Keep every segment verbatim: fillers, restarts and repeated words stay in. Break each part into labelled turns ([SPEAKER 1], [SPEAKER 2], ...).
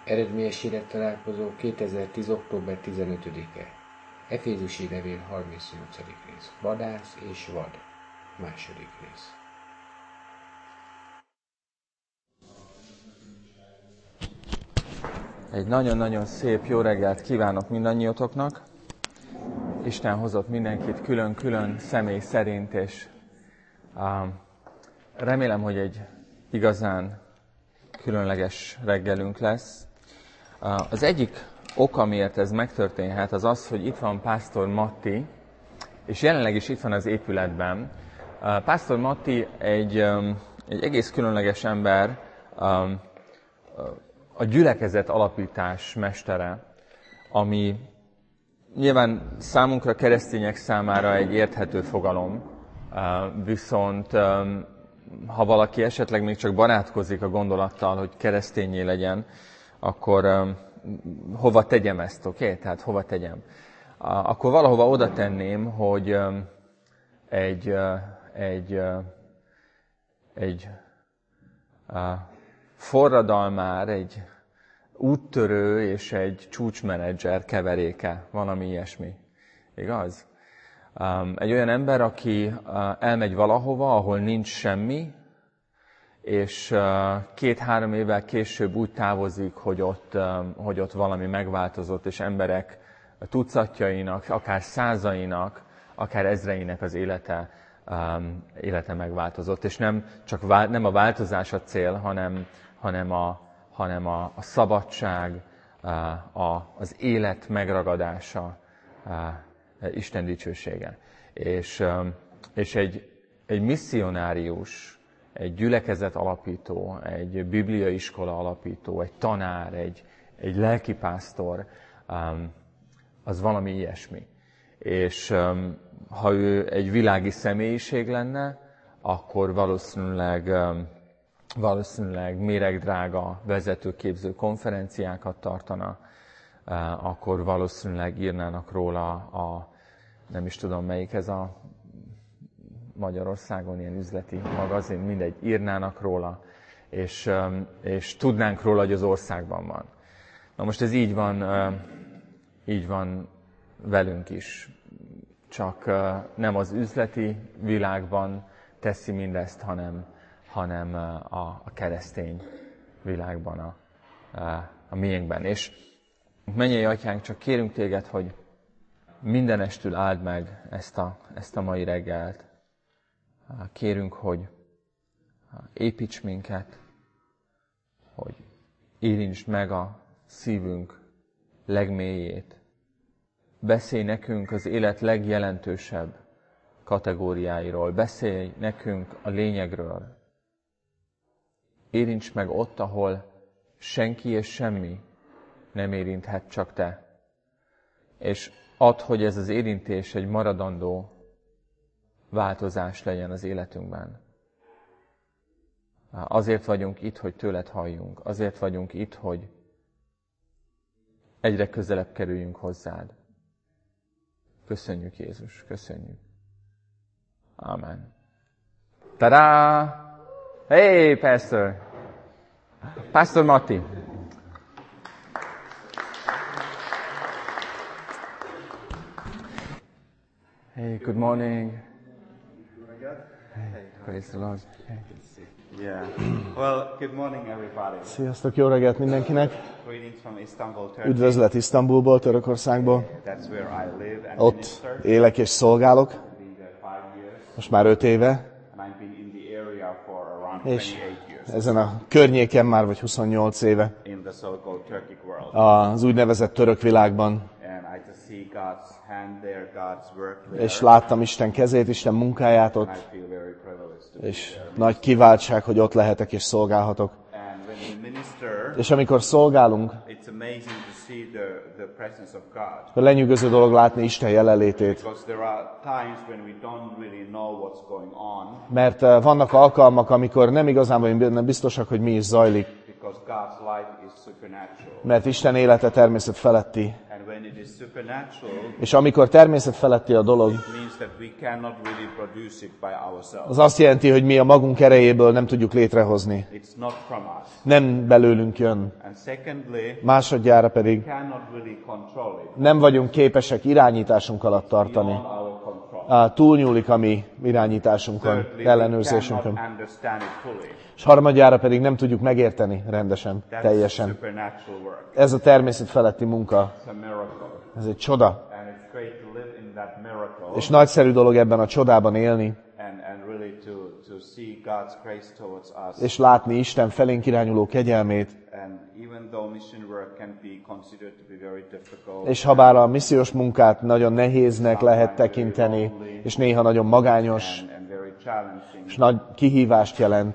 [SPEAKER 1] Eredményes élettalálkozó kétezer-tíz. október tizenötödike. Efézusi levél harmincnyolcadik rész. Vadász és vad. Második rész.
[SPEAKER 2] Egy nagyon-nagyon szép jó reggelt kívánok mindannyiotoknak. Isten hozott mindenkit külön-külön személy szerint, és um, remélem, hogy egy igazán különleges reggelünk lesz. Uh, az egyik oka, miért ez megtörténhet, az az, hogy itt van Pásztor Matti, és jelenleg is itt van az épületben. Uh, Pásztor Matti egy, um, egy egész különleges ember, um, a gyülekezet alapítás mestere, ami nyilván számunkra, keresztények számára egy érthető fogalom, viszont ha valaki esetleg még csak barátkozik a gondolattal, hogy keresztényé legyen, akkor hova tegyem ezt, oké? Okay? Tehát hova tegyem? Akkor valahova oda tenném, hogy egy, egy, egy forradalmár, egy úttörő és egy csúcsmenedzser keveréke, valami ilyesmi. Igaz? Egy olyan ember, aki elmegy valahova, ahol nincs semmi, és két-három évvel később úgy távozik, hogy ott, hogy ott valami megváltozott, és emberek tucatjainak, akár százainak, akár ezreinek az élete, élete megváltozott. És nem csak vál, nem a változás a cél, hanem, hanem, a, hanem a, a szabadság, a, az élet megragadása, Isten dicsősége. És, és egy, egy misszionárius, egy gyülekezet alapító, egy bibliaiskola alapító, egy tanár, egy, egy lelkipásztor, az valami ilyesmi. És ha ő egy világi személyiség lenne, akkor valószínűleg, valószínűleg méregdrága vezetőképző konferenciákat tartana, akkor valószínűleg írnának róla a, nem is tudom melyik ez a Magyarországon ilyen üzleti magazin, mindegy, írnának róla, és, és tudnánk róla, hogy az országban van. Na most ez így van, így van velünk is. Csak nem az üzleti világban teszi mindezt, hanem, hanem a, a keresztény világban, a, a miénkben. És mennyei Atyánk, csak kérünk téged, hogy mindenestül áld meg ezt a, ezt a mai reggelt. Kérünk, hogy építs minket, hogy érintsd meg a szívünk legmélyét. Beszélj nekünk az élet legjelentősebb kategóriáiról. Beszélj nekünk a lényegről. Érints meg ott, ahol senki és semmi nem érinthet, csak te. És add, hogy ez az érintés egy maradandó változás legyen az életünkben. Azért vagyunk itt, hogy tőled halljunk. Azért vagyunk itt, hogy egyre közelebb kerüljünk hozzád. Köszönjük, Jézus, köszönjük. Amen. Tada! Hey, Pastor! Pastor Matti! Hey, good morning. Hey, praise the Lord. Hey.
[SPEAKER 3] Yeah. Well, good morning everybody.
[SPEAKER 4] Sziasztok, jó reggelt mindenkinek.
[SPEAKER 3] Greetings from Istanbul, Turkey.
[SPEAKER 4] Üdvözlet Isztambulból, Törökországból.
[SPEAKER 3] That's where I live and
[SPEAKER 4] Ott
[SPEAKER 3] minister.
[SPEAKER 4] élek és szolgálok.
[SPEAKER 3] Been there five years.
[SPEAKER 4] Most már öt éve.
[SPEAKER 3] And I've been in the area for around
[SPEAKER 4] És
[SPEAKER 3] twenty-eight years.
[SPEAKER 4] ezen a környéken már vagy huszonnyolc éve.
[SPEAKER 3] In the so-called Turkic world.
[SPEAKER 4] Az úgynevezett török világban.
[SPEAKER 3] And I just see God's hand there, God's work there.
[SPEAKER 4] És láttam Isten kezét, Isten munkáját
[SPEAKER 3] And I
[SPEAKER 4] ott.
[SPEAKER 3] feel very privileged to be
[SPEAKER 4] És
[SPEAKER 3] there.
[SPEAKER 4] nagy kiváltság, hogy ott lehetek és szolgálhatok.
[SPEAKER 3] And when we minister,
[SPEAKER 4] És amikor szolgálunk,
[SPEAKER 3] it's amazing to see the, the presence of God.
[SPEAKER 4] akkor lenyűgöző dolog látni Isten jelenlétét.
[SPEAKER 3] Because there are times when we don't really know what's going on.
[SPEAKER 4] Mert vannak alkalmak, amikor nem igazán vagyunk benne biztosak, hogy mi is zajlik.
[SPEAKER 3] Because God's life is supernatural.
[SPEAKER 4] Mert Isten élete természet feletti.
[SPEAKER 3] And when it is supernatural,
[SPEAKER 4] És amikor természet feletti a dolog,
[SPEAKER 3] it means that we cannot really produce it by ourselves.
[SPEAKER 4] az azt jelenti, hogy mi a magunk erejéből nem tudjuk létrehozni.
[SPEAKER 3] It's not from us.
[SPEAKER 4] Nem belőlünk jön.
[SPEAKER 3] And secondly,
[SPEAKER 4] Másodjára pedig
[SPEAKER 3] we cannot really control it.
[SPEAKER 4] nem vagyunk képesek irányításunk alatt tartani.
[SPEAKER 3] Beyond our control.
[SPEAKER 4] Á, túlnyúlik a mi irányításunkon,
[SPEAKER 3] Thirdly, we
[SPEAKER 4] ellenőrzésünkön.
[SPEAKER 3] cannot understand it fully.
[SPEAKER 4] És harmadjára pedig nem tudjuk megérteni rendesen,
[SPEAKER 3] That's
[SPEAKER 4] teljesen.
[SPEAKER 3] supernatural work.
[SPEAKER 4] Ez a természet feletti munka.
[SPEAKER 3] It's a miracle.
[SPEAKER 4] Ez egy csoda.
[SPEAKER 3] And it's great to live in that miracle.
[SPEAKER 4] És nagyszerű dolog ebben a csodában élni,
[SPEAKER 3] And, and really to, to see God's grace towards us.
[SPEAKER 4] és látni Isten felénk irányuló kegyelmét.
[SPEAKER 3] And even though mission work can be considered to be very difficult,
[SPEAKER 4] És ha bár a missziós munkát nagyon nehéznek lehet tekinteni, és néha nagyon magányos,
[SPEAKER 3] and, and very challenging,
[SPEAKER 4] és nagy kihívást jelent,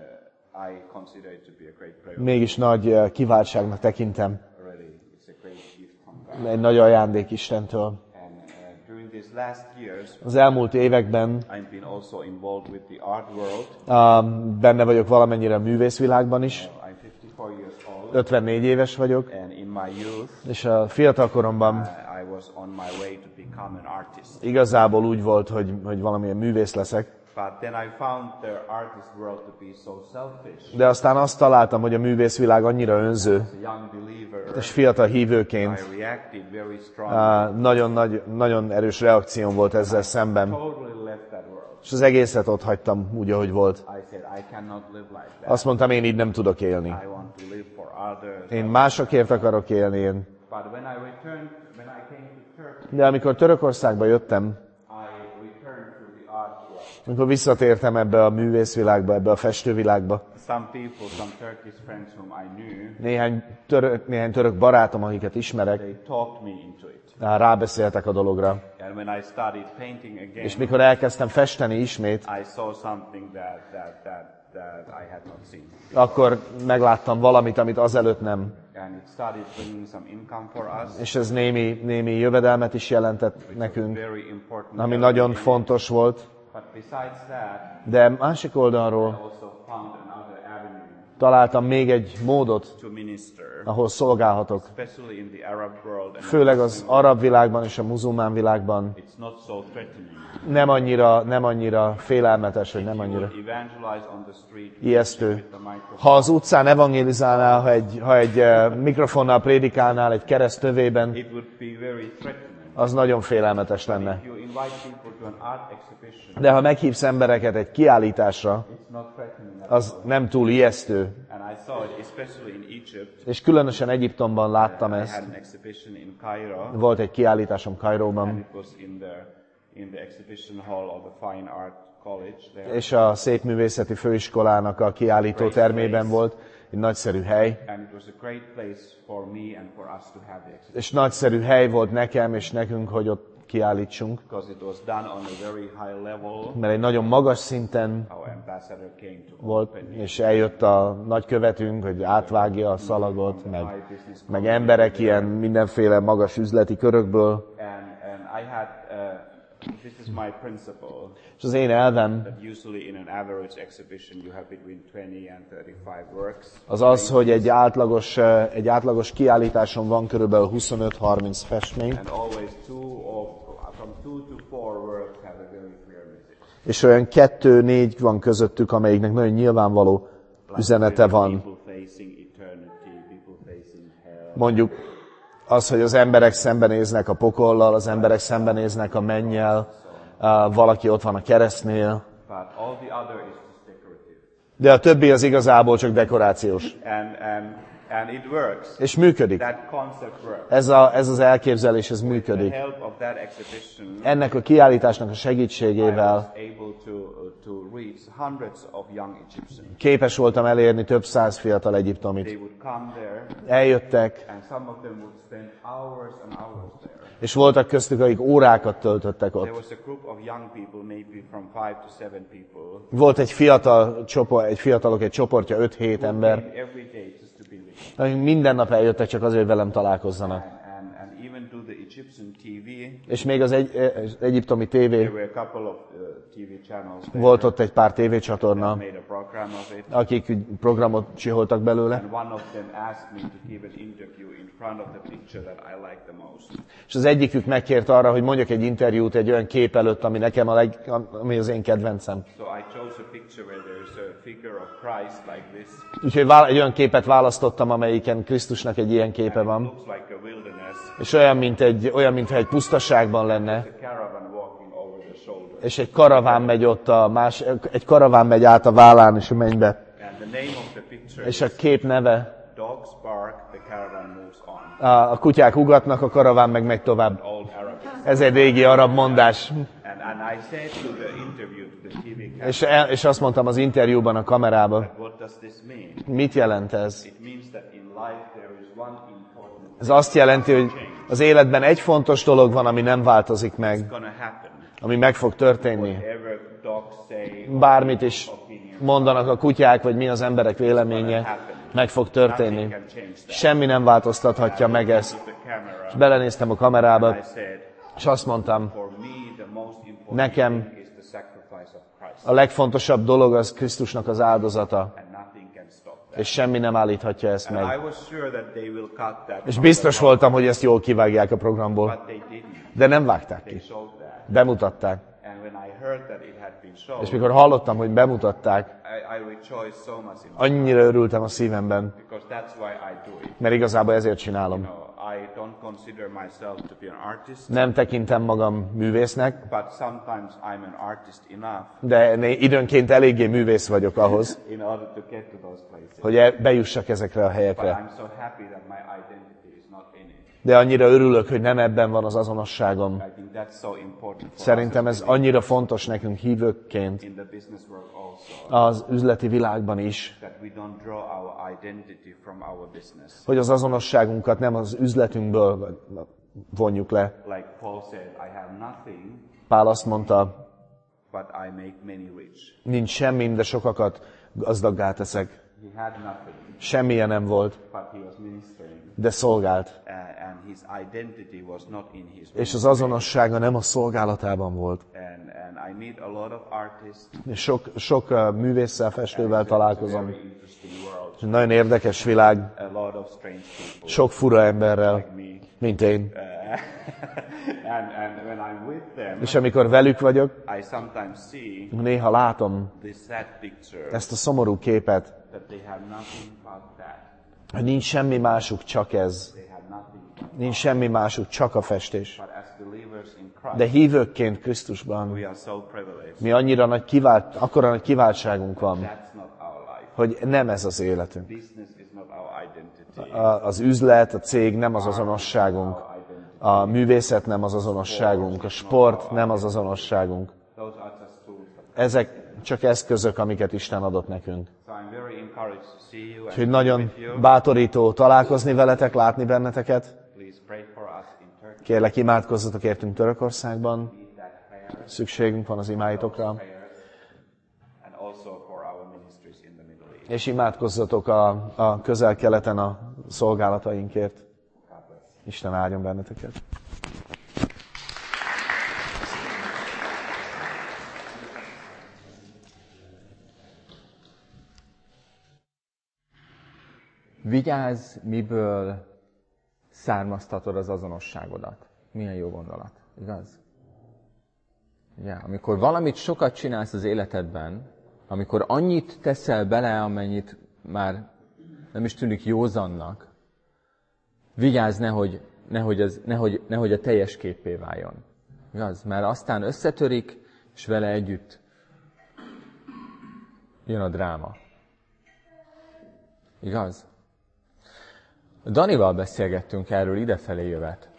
[SPEAKER 3] uh, I consider it to be a great privilege.
[SPEAKER 4] mégis nagy eh, kiváltságnak tekintem.
[SPEAKER 3] Really, it's a great gift from God.
[SPEAKER 4] Egy nagy ajándék Istentől.
[SPEAKER 3] And uh, during these last years,
[SPEAKER 4] Az elmúlt években
[SPEAKER 3] I've been also involved with the art world.
[SPEAKER 4] uh, benne vagyok valamennyire a művészvilágban is.
[SPEAKER 3] I'm fifty-four years old,
[SPEAKER 4] ötvennégy éves vagyok,
[SPEAKER 3] and in my youth,
[SPEAKER 4] és a fiatal koromban
[SPEAKER 3] uh, I was on my way to become an artist.
[SPEAKER 4] igazából úgy volt, hogy, hogy valamilyen művész leszek.
[SPEAKER 3] But then I found the artist world to be so selfish.
[SPEAKER 4] De aztán azt találtam, hogy a művészvilág annyira önző,
[SPEAKER 3] As a young believer,
[SPEAKER 4] és fiatal hívőként
[SPEAKER 3] I reacted very strongly.
[SPEAKER 4] uh, nagyon, nagy, nagyon erős reakcióm volt ezzel szemben.
[SPEAKER 3] Totally left that world.
[SPEAKER 4] És az egészet ott hagytam úgy, ahogy volt.
[SPEAKER 3] I said, I cannot live like that.
[SPEAKER 4] Azt mondtam, én így nem tudok élni.
[SPEAKER 3] I want to live for others.
[SPEAKER 4] Én másokért akarok élni. Én.
[SPEAKER 3] But when I returned, when I came to Turkey,
[SPEAKER 4] De amikor Törökországba jöttem,
[SPEAKER 3] I returned to the art world.
[SPEAKER 4] amikor visszatértem ebbe a művészvilágba, ebbe a festővilágba,
[SPEAKER 3] Some people, some Turkish friends whom I knew,
[SPEAKER 4] néhány török, néhány török barátom, akiket ismerek,
[SPEAKER 3] they talked me into it.
[SPEAKER 4] rábeszéltek a dologra.
[SPEAKER 3] And when I started painting again,
[SPEAKER 4] És mikor elkezdtem festeni ismét,
[SPEAKER 3] I saw something that, that, that, that I had not seen.
[SPEAKER 4] akkor megláttam valamit, amit azelőtt nem.
[SPEAKER 3] And it started bringing some income for us.
[SPEAKER 4] És ez némi, némi jövedelmet is jelentett nekünk,
[SPEAKER 3] Very important.
[SPEAKER 4] ami nagyon fontos volt.
[SPEAKER 3] But besides that,
[SPEAKER 4] De másik oldalról
[SPEAKER 3] I also found another avenue
[SPEAKER 4] találtam még egy módot,
[SPEAKER 3] to minister,
[SPEAKER 4] ahol szolgálhatok.
[SPEAKER 3] especially in the Arab world. And
[SPEAKER 4] Főleg az arab világban és a muzulmán világban.
[SPEAKER 3] it's not so threatening.
[SPEAKER 4] Nem annyira, nem annyira félelmetes, vagy nem
[SPEAKER 3] You
[SPEAKER 4] annyira
[SPEAKER 3] will evangelize on the street
[SPEAKER 4] ijesztő.
[SPEAKER 3] with the microphone.
[SPEAKER 4] Ha az utcán evangelizálnál, ha egy, ha egy eh, mikrofonnal prédikálnál egy kereszt tövében,
[SPEAKER 3] It would be very threatening.
[SPEAKER 4] az nagyon félelmetes lenne.
[SPEAKER 3] If you invite people to an art exhibition,
[SPEAKER 4] De ha meghívsz embereket egy kiállításra,
[SPEAKER 3] it's not threatening at
[SPEAKER 4] az nem túl ijesztő.
[SPEAKER 3] And I saw it especially in Egypt.
[SPEAKER 4] És különösen Egyiptomban láttam
[SPEAKER 3] I had
[SPEAKER 4] ezt.
[SPEAKER 3] an exhibition in Cairo,
[SPEAKER 4] Volt egy kiállításom
[SPEAKER 3] and
[SPEAKER 4] Kairóban,
[SPEAKER 3] it was in the in the exhibition hall of the Fine Art College there.
[SPEAKER 4] és a Szépművészeti Főiskolának a kiállító termében volt. Egy nagyszerű hely.
[SPEAKER 3] And it was a great place for me and for us to have the exhibition,
[SPEAKER 4] És nagyszerű hely volt nekem és nekünk, hogy ott kiállítsunk.
[SPEAKER 3] because it was done on a very high level.
[SPEAKER 4] Mert egy nagyon magas szinten
[SPEAKER 3] Our ambassador came to
[SPEAKER 4] volt,
[SPEAKER 3] open it.
[SPEAKER 4] és eljött a nagykövetünk, hogy átvágja a szalagot, meg, meg emberek ilyen mindenféle magas üzleti körökből.
[SPEAKER 3] And and I had uh, this is my principle.
[SPEAKER 4] És az én elvem
[SPEAKER 3] That usually in an average exhibition you have between twenty and thirty-five works.
[SPEAKER 4] az az, hogy egy átlagos, eh, egy átlagos kiállításon van körülbelül huszonöt-harminc festmény,
[SPEAKER 3] And always two or from two to four works have a very clear message.
[SPEAKER 4] és olyan kettő-négy van közöttük, amelyiknek nagyon nyilvánvaló üzenete van.
[SPEAKER 3] People facing eternity, people facing hell.
[SPEAKER 4] Mondjuk az, hogy az emberek szembenéznek a pokollal, az emberek szembenéznek a mennyel, uh, valaki ott van a keresztnél,
[SPEAKER 3] But all the other is just decorative.
[SPEAKER 4] de a többi az igazából csak dekorációs.
[SPEAKER 3] And and and it works.
[SPEAKER 4] És működik.
[SPEAKER 3] That concept works.
[SPEAKER 4] Ez, a, ez az elképzelés, ez
[SPEAKER 3] With the
[SPEAKER 4] működik.
[SPEAKER 3] help of that exhibition,
[SPEAKER 4] Ennek a kiállításnak a
[SPEAKER 3] I was
[SPEAKER 4] segítségével
[SPEAKER 3] able to uh, to reach hundreds of young Egyptians.
[SPEAKER 4] képes voltam elérni több száz fiatal egyiptomit.
[SPEAKER 3] They would come there,
[SPEAKER 4] Eljöttek,
[SPEAKER 3] and some of them would spend hours and hours there.
[SPEAKER 4] és voltak köztük, akik órákat töltöttek
[SPEAKER 3] There
[SPEAKER 4] ott.
[SPEAKER 3] was a group of young people, maybe from five to seven people,
[SPEAKER 4] Volt egy fiatal csoport, egy fiatalok egy csoportja, öt-hét ember,
[SPEAKER 3] came every day just to be with me.
[SPEAKER 4] akik minden nap eljöttek csak azért, hogy velem találkozzanak.
[SPEAKER 3] And, and even to the Egyptian T V,
[SPEAKER 4] És még az egy, az egyiptomi tévé,
[SPEAKER 3] there were a couple of uh, T
[SPEAKER 4] Volt ott egy pár tévécsatorna, akik programot csiholtak belőle. És az egyikük megkért arra, hogy mondjak egy interjút egy olyan kép előtt, ami nekem a leg, ami az én kedvencem. Úgyhogy egy olyan képet választottam, amelyiken Krisztusnak egy ilyen képe van. És olyan, mint egy, olyan, mintha egy pusztaságban lenne. És egy karaván megy ott a más, egy karaván megy át a vállán és a mennybe. És a kép neve a kutyák ugatnak, a karaván meg megy tovább. Ez egy régi arab mondás. És, el, és azt mondtam az interjúban a kamerában, mit jelent ez? Ez azt jelenti, hogy az életben egy fontos dolog van, ami nem változik meg, ami meg fog történni. Bármit is mondanak a kutyák, vagy mi az emberek véleménye, meg fog történni. Semmi nem változtathatja meg ezt. És belenéztem a kamerába, és azt mondtam, nekem a legfontosabb dolog az Krisztusnak az áldozata, és semmi nem állíthatja ezt meg. És biztos voltam, hogy ezt jól kivágják a programból, de nem vágták ki. Bemutatták. És mikor hallottam, hogy bemutatták, annyira örültem a szívemben, mert igazából ezért csinálom. Nem tekintem magam művésznek, de időnként eléggé művész vagyok ahhoz, hogy bejussak ezekre a helyekre. De annyira örülök, hogy nem ebben van az azonosságom. Szerintem ez annyira fontos nekünk hívőkként az üzleti világban is, hogy az azonosságunkat nem az üzletünkből vonjuk le. Pál azt mondta, nincs semmim, de sokakat gazdaggá teszek. Semmilyen nem volt, de szolgált. És az azonossága nem a szolgálatában volt. És sok, sok művésszel, festővel találkozom. Nagyon érdekes világ, sok fura emberrel, mint én. És amikor velük vagyok, néha látom ezt a szomorú képet, hogy nincs semmi másuk, csak ez. Nincs semmi másuk, csak a festés. De hívőkként Krisztusban mi annyira nagy kivált, akkora nagy kiváltságunk van, hogy nem ez az életünk. Az üzlet, a cég nem az azonosságunk. A művészet nem az azonosságunk. A sport nem az azonosságunk. Ezek csak eszközök, amiket Isten adott nekünk. Úgyhogy nagyon bátorító találkozni veletek, látni benneteket. Kérlek, imádkozzatok értünk Törökországban. Szükségünk van az imáitokra. És imádkozzatok a, a közel-keleten a szolgálatainkért. Isten áldjon benneteket.
[SPEAKER 2] Vigyázz, miből származtatod az azonosságodat. Milyen jó gondolat, igaz? Ja, amikor valamit sokat csinálsz az életedben, amikor annyit teszel bele, amennyit már nem is tűnik józannak, vigyázz, nehogy, nehogy, az, nehogy, nehogy a teljes képpé váljon. Igaz? Mert aztán összetörik, és vele együtt jön a dráma. Igaz? Danival beszélgettünk erről idefelé jövet,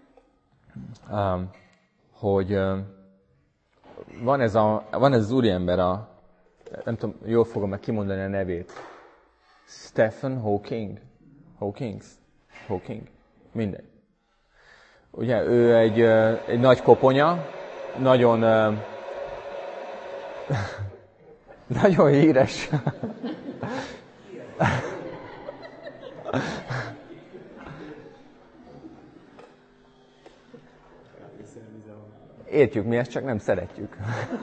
[SPEAKER 2] hogy van ez, a, van ez az úriember, a, nem tudom, jól fogom-e kimondani a nevét, Stephen Hawking, Hawkings? Hawking? Mindegy. Ugye ő egy, egy nagy koponya, nagyon, nagyon híres. Értjük mi ezt, csak nem szeretjük.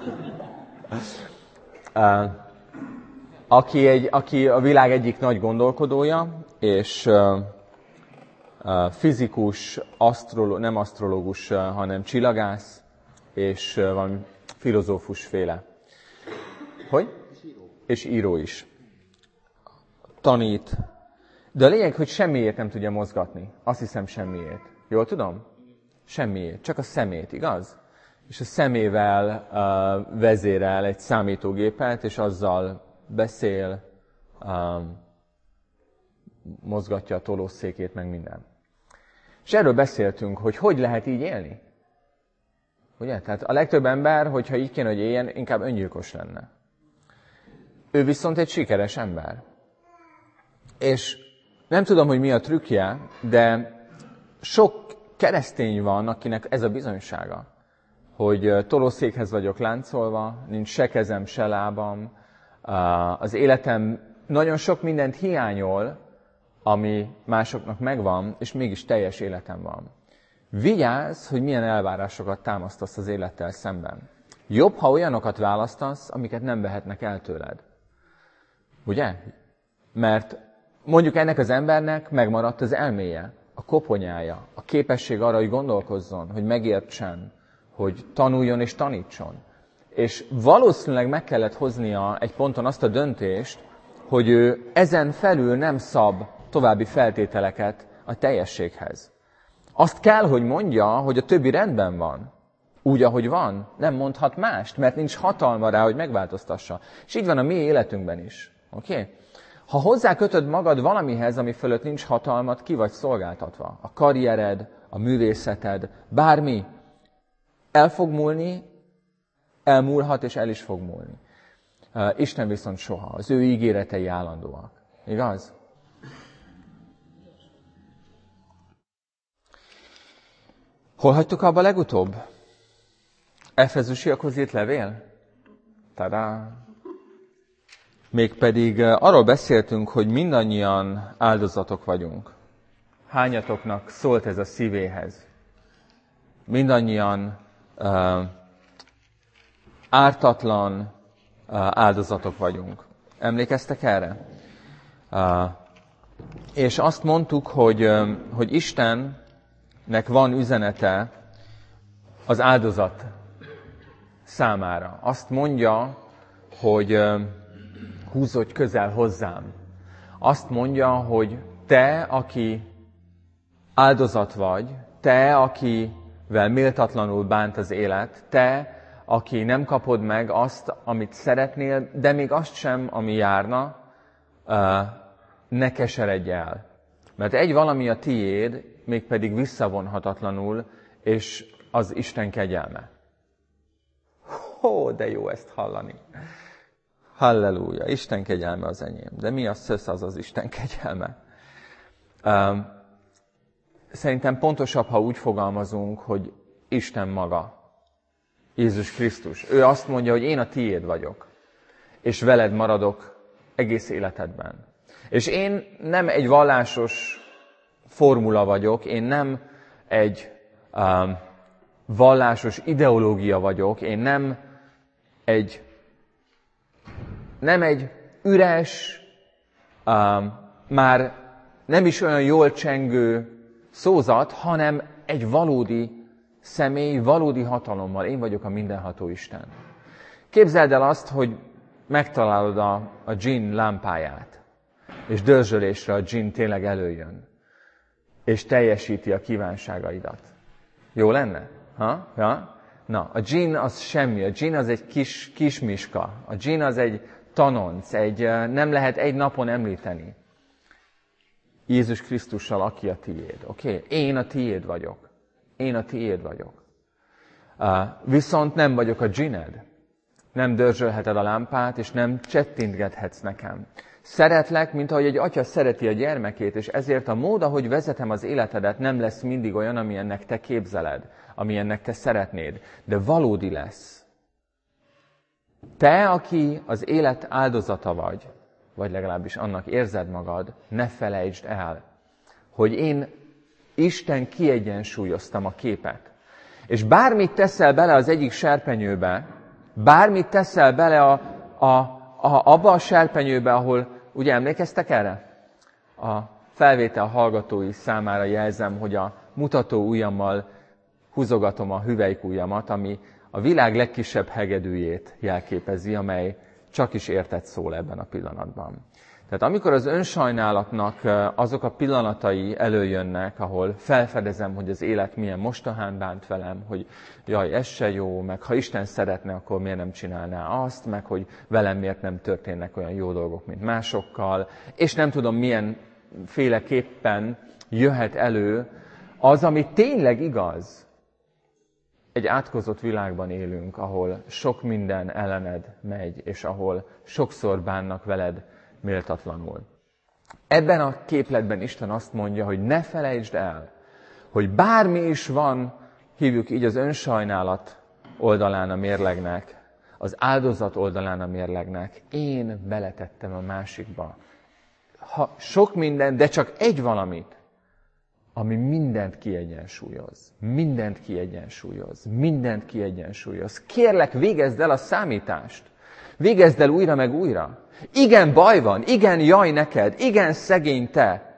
[SPEAKER 2] uh, aki, egy, aki a világ egyik nagy gondolkodója, és uh, uh, fizikus, asztroló, nem asztrológus, uh, hanem csillagász, és uh, valami filozófus féle. Hogy? És író. És író is. Tanít. De a lényeg, hogy semmiért nem tudja mozgatni. Azt hiszem semmiért. Jól tudom? Semmiért. Csak a szemét, igaz? És a szemével uh, vezérel egy számítógépet, és azzal beszél, um, mozgatja a tolószékét, meg minden. És erről beszéltünk, hogy hogy lehet így élni. Ugye? Tehát a legtöbb ember, hogyha így kéne, hogy éljen, inkább öngyilkos lenne. Ő viszont egy sikeres ember. És nem tudom, hogy mi a trükkje, de sok keresztény van, akinek ez a bizonysága, hogy tolószékhez vagyok láncolva, nincs se kezem, se lábam, az életem nagyon sok mindent hiányol, ami másoknak megvan, és mégis teljes életem van. Vigyázz, hogy milyen elvárásokat támasztasz az élettel szemben. Jobb, ha olyanokat választasz, amiket nem vehetnek el tőled. Ugye? Mert mondjuk ennek az embernek megmaradt az elméje, a koponyája, a képesség arra, hogy gondolkozzon, hogy megértsen, hogy tanuljon és tanítson. És valószínűleg meg kellett hoznia egy ponton azt a döntést, hogy ő ezen felül nem szab további feltételeket a teljességhez. Azt kell, hogy mondja, hogy a többi rendben van. Úgy, ahogy van, nem mondhat mást, mert nincs hatalma rá, hogy megváltoztassa. És így van a mi életünkben is. Oké? Okay? Ha hozzá kötöd magad valamihez, ami fölött nincs hatalmat, ki vagy szolgáltatva. A karriered, a művészeted, bármi. El fog múlni, elmúlhat és el is fog múlni. Uh, Isten viszont soha. Az ő ígéretei állandóak. Igaz? Hol hagytuk abba legutóbb? Efezusiakhoz írt levél? Tadá! Mégpedig arról beszéltünk, hogy mindannyian áldozatok vagyunk. Hányatoknak szólt ez a szívéhez? Mindannyian uh, ártatlan uh, áldozatok vagyunk. Emlékeztek erre? Uh, és azt mondtuk, hogy, uh, hogy Istennek van üzenete az áldozat számára. Azt mondja, hogy uh, húzódj közel hozzám. Azt mondja, hogy te, aki áldozat vagy, te, akivel méltatlanul bánt az élet, te, aki nem kapod meg azt, amit szeretnél, de még azt sem, ami járna, ne keseredj el. Mert egy valami a tiéd, mégpedig visszavonhatatlanul, és az Isten kegyelme. Ó, de jó ezt hallani. Halleluja, Isten kegyelme az enyém. De mi a szösz az az Isten kegyelme? Um, szerintem pontosabb, ha úgy fogalmazunk, hogy Isten maga. Jézus Krisztus. Ő azt mondja, hogy én a tiéd vagyok. És veled maradok egész életedben. És én nem egy vallásos formula vagyok, én nem egy um, vallásos ideológia vagyok, én nem egy Nem egy üres, um, már nem is olyan jól csengő szózat, hanem egy valódi személy, valódi hatalommal. Én vagyok a mindenható Isten. Képzeld el azt, hogy megtalálod a, a dzsinn lámpáját, és dörzsölésre a dzsinn tényleg előjön, és teljesíti a kívánságaidat. Jó lenne? Ha? Ja? Na, a dzsinn az semmi, a dzsinn az egy kis, kis miska, a dzsinn az egy tanonc, egy, nem lehet egy napon említeni. Jézus Krisztussal, aki a tiéd. Oké? Okay? Én a tiéd vagyok. Én a tiéd vagyok. Uh, viszont nem vagyok a dzsinned. Nem dörzsölheted a lámpát, és nem csettintgethetsz nekem. Szeretlek, mint ahogy egy atya szereti a gyermekét, és ezért a mód, ahogy vezetem az életedet, nem lesz mindig olyan, amilyennek te képzeled, amilyennek te szeretnéd, de valódi lesz. Te, aki az élet áldozata vagy, vagy legalábbis annak érzed magad, ne felejtsd el, hogy én Isten kiegyensúlyoztam a képet. És bármit teszel bele az egyik serpenyőbe, bármit teszel bele a, a, a, abba a serpenyőbe, ahol, ugye emlékeztek erre? A felvétel hallgatói számára jelzem, hogy a mutató ujjammal húzogatom a hüvelykujjamat, ami a világ legkisebb hegedűjét jelképezi, amely csak is értett szól ebben a pillanatban. Tehát amikor az önsajnálatnak azok a pillanatai előjönnek, ahol felfedezem, hogy az élet milyen mostohán bánt velem, hogy jaj, ez se jó, meg ha Isten szeretne, akkor miért nem csinálná azt, meg hogy velem miért nem történnek olyan jó dolgok, mint másokkal, és nem tudom, milyen féleképpen jöhet elő az, ami tényleg igaz. Egy átkozott világban élünk, ahol sok minden ellened megy, és ahol sokszor bánnak veled méltatlanul. Ebben a képletben Isten azt mondja, hogy ne felejtsd el, hogy bármi is van, hívjuk így az önsajnálat oldalán a mérlegnek, az áldozat oldalán a mérlegnek, én beletettem a másikba. Ha sok minden, de csak egy valamit, ami mindent kiegyensúlyoz. Mindent kiegyensúlyoz. Mindent kiegyensúlyoz. Kérlek, végezd el a számítást. Végezd el újra meg újra. Igen, baj van. Igen, jaj neked. Igen, szegény te.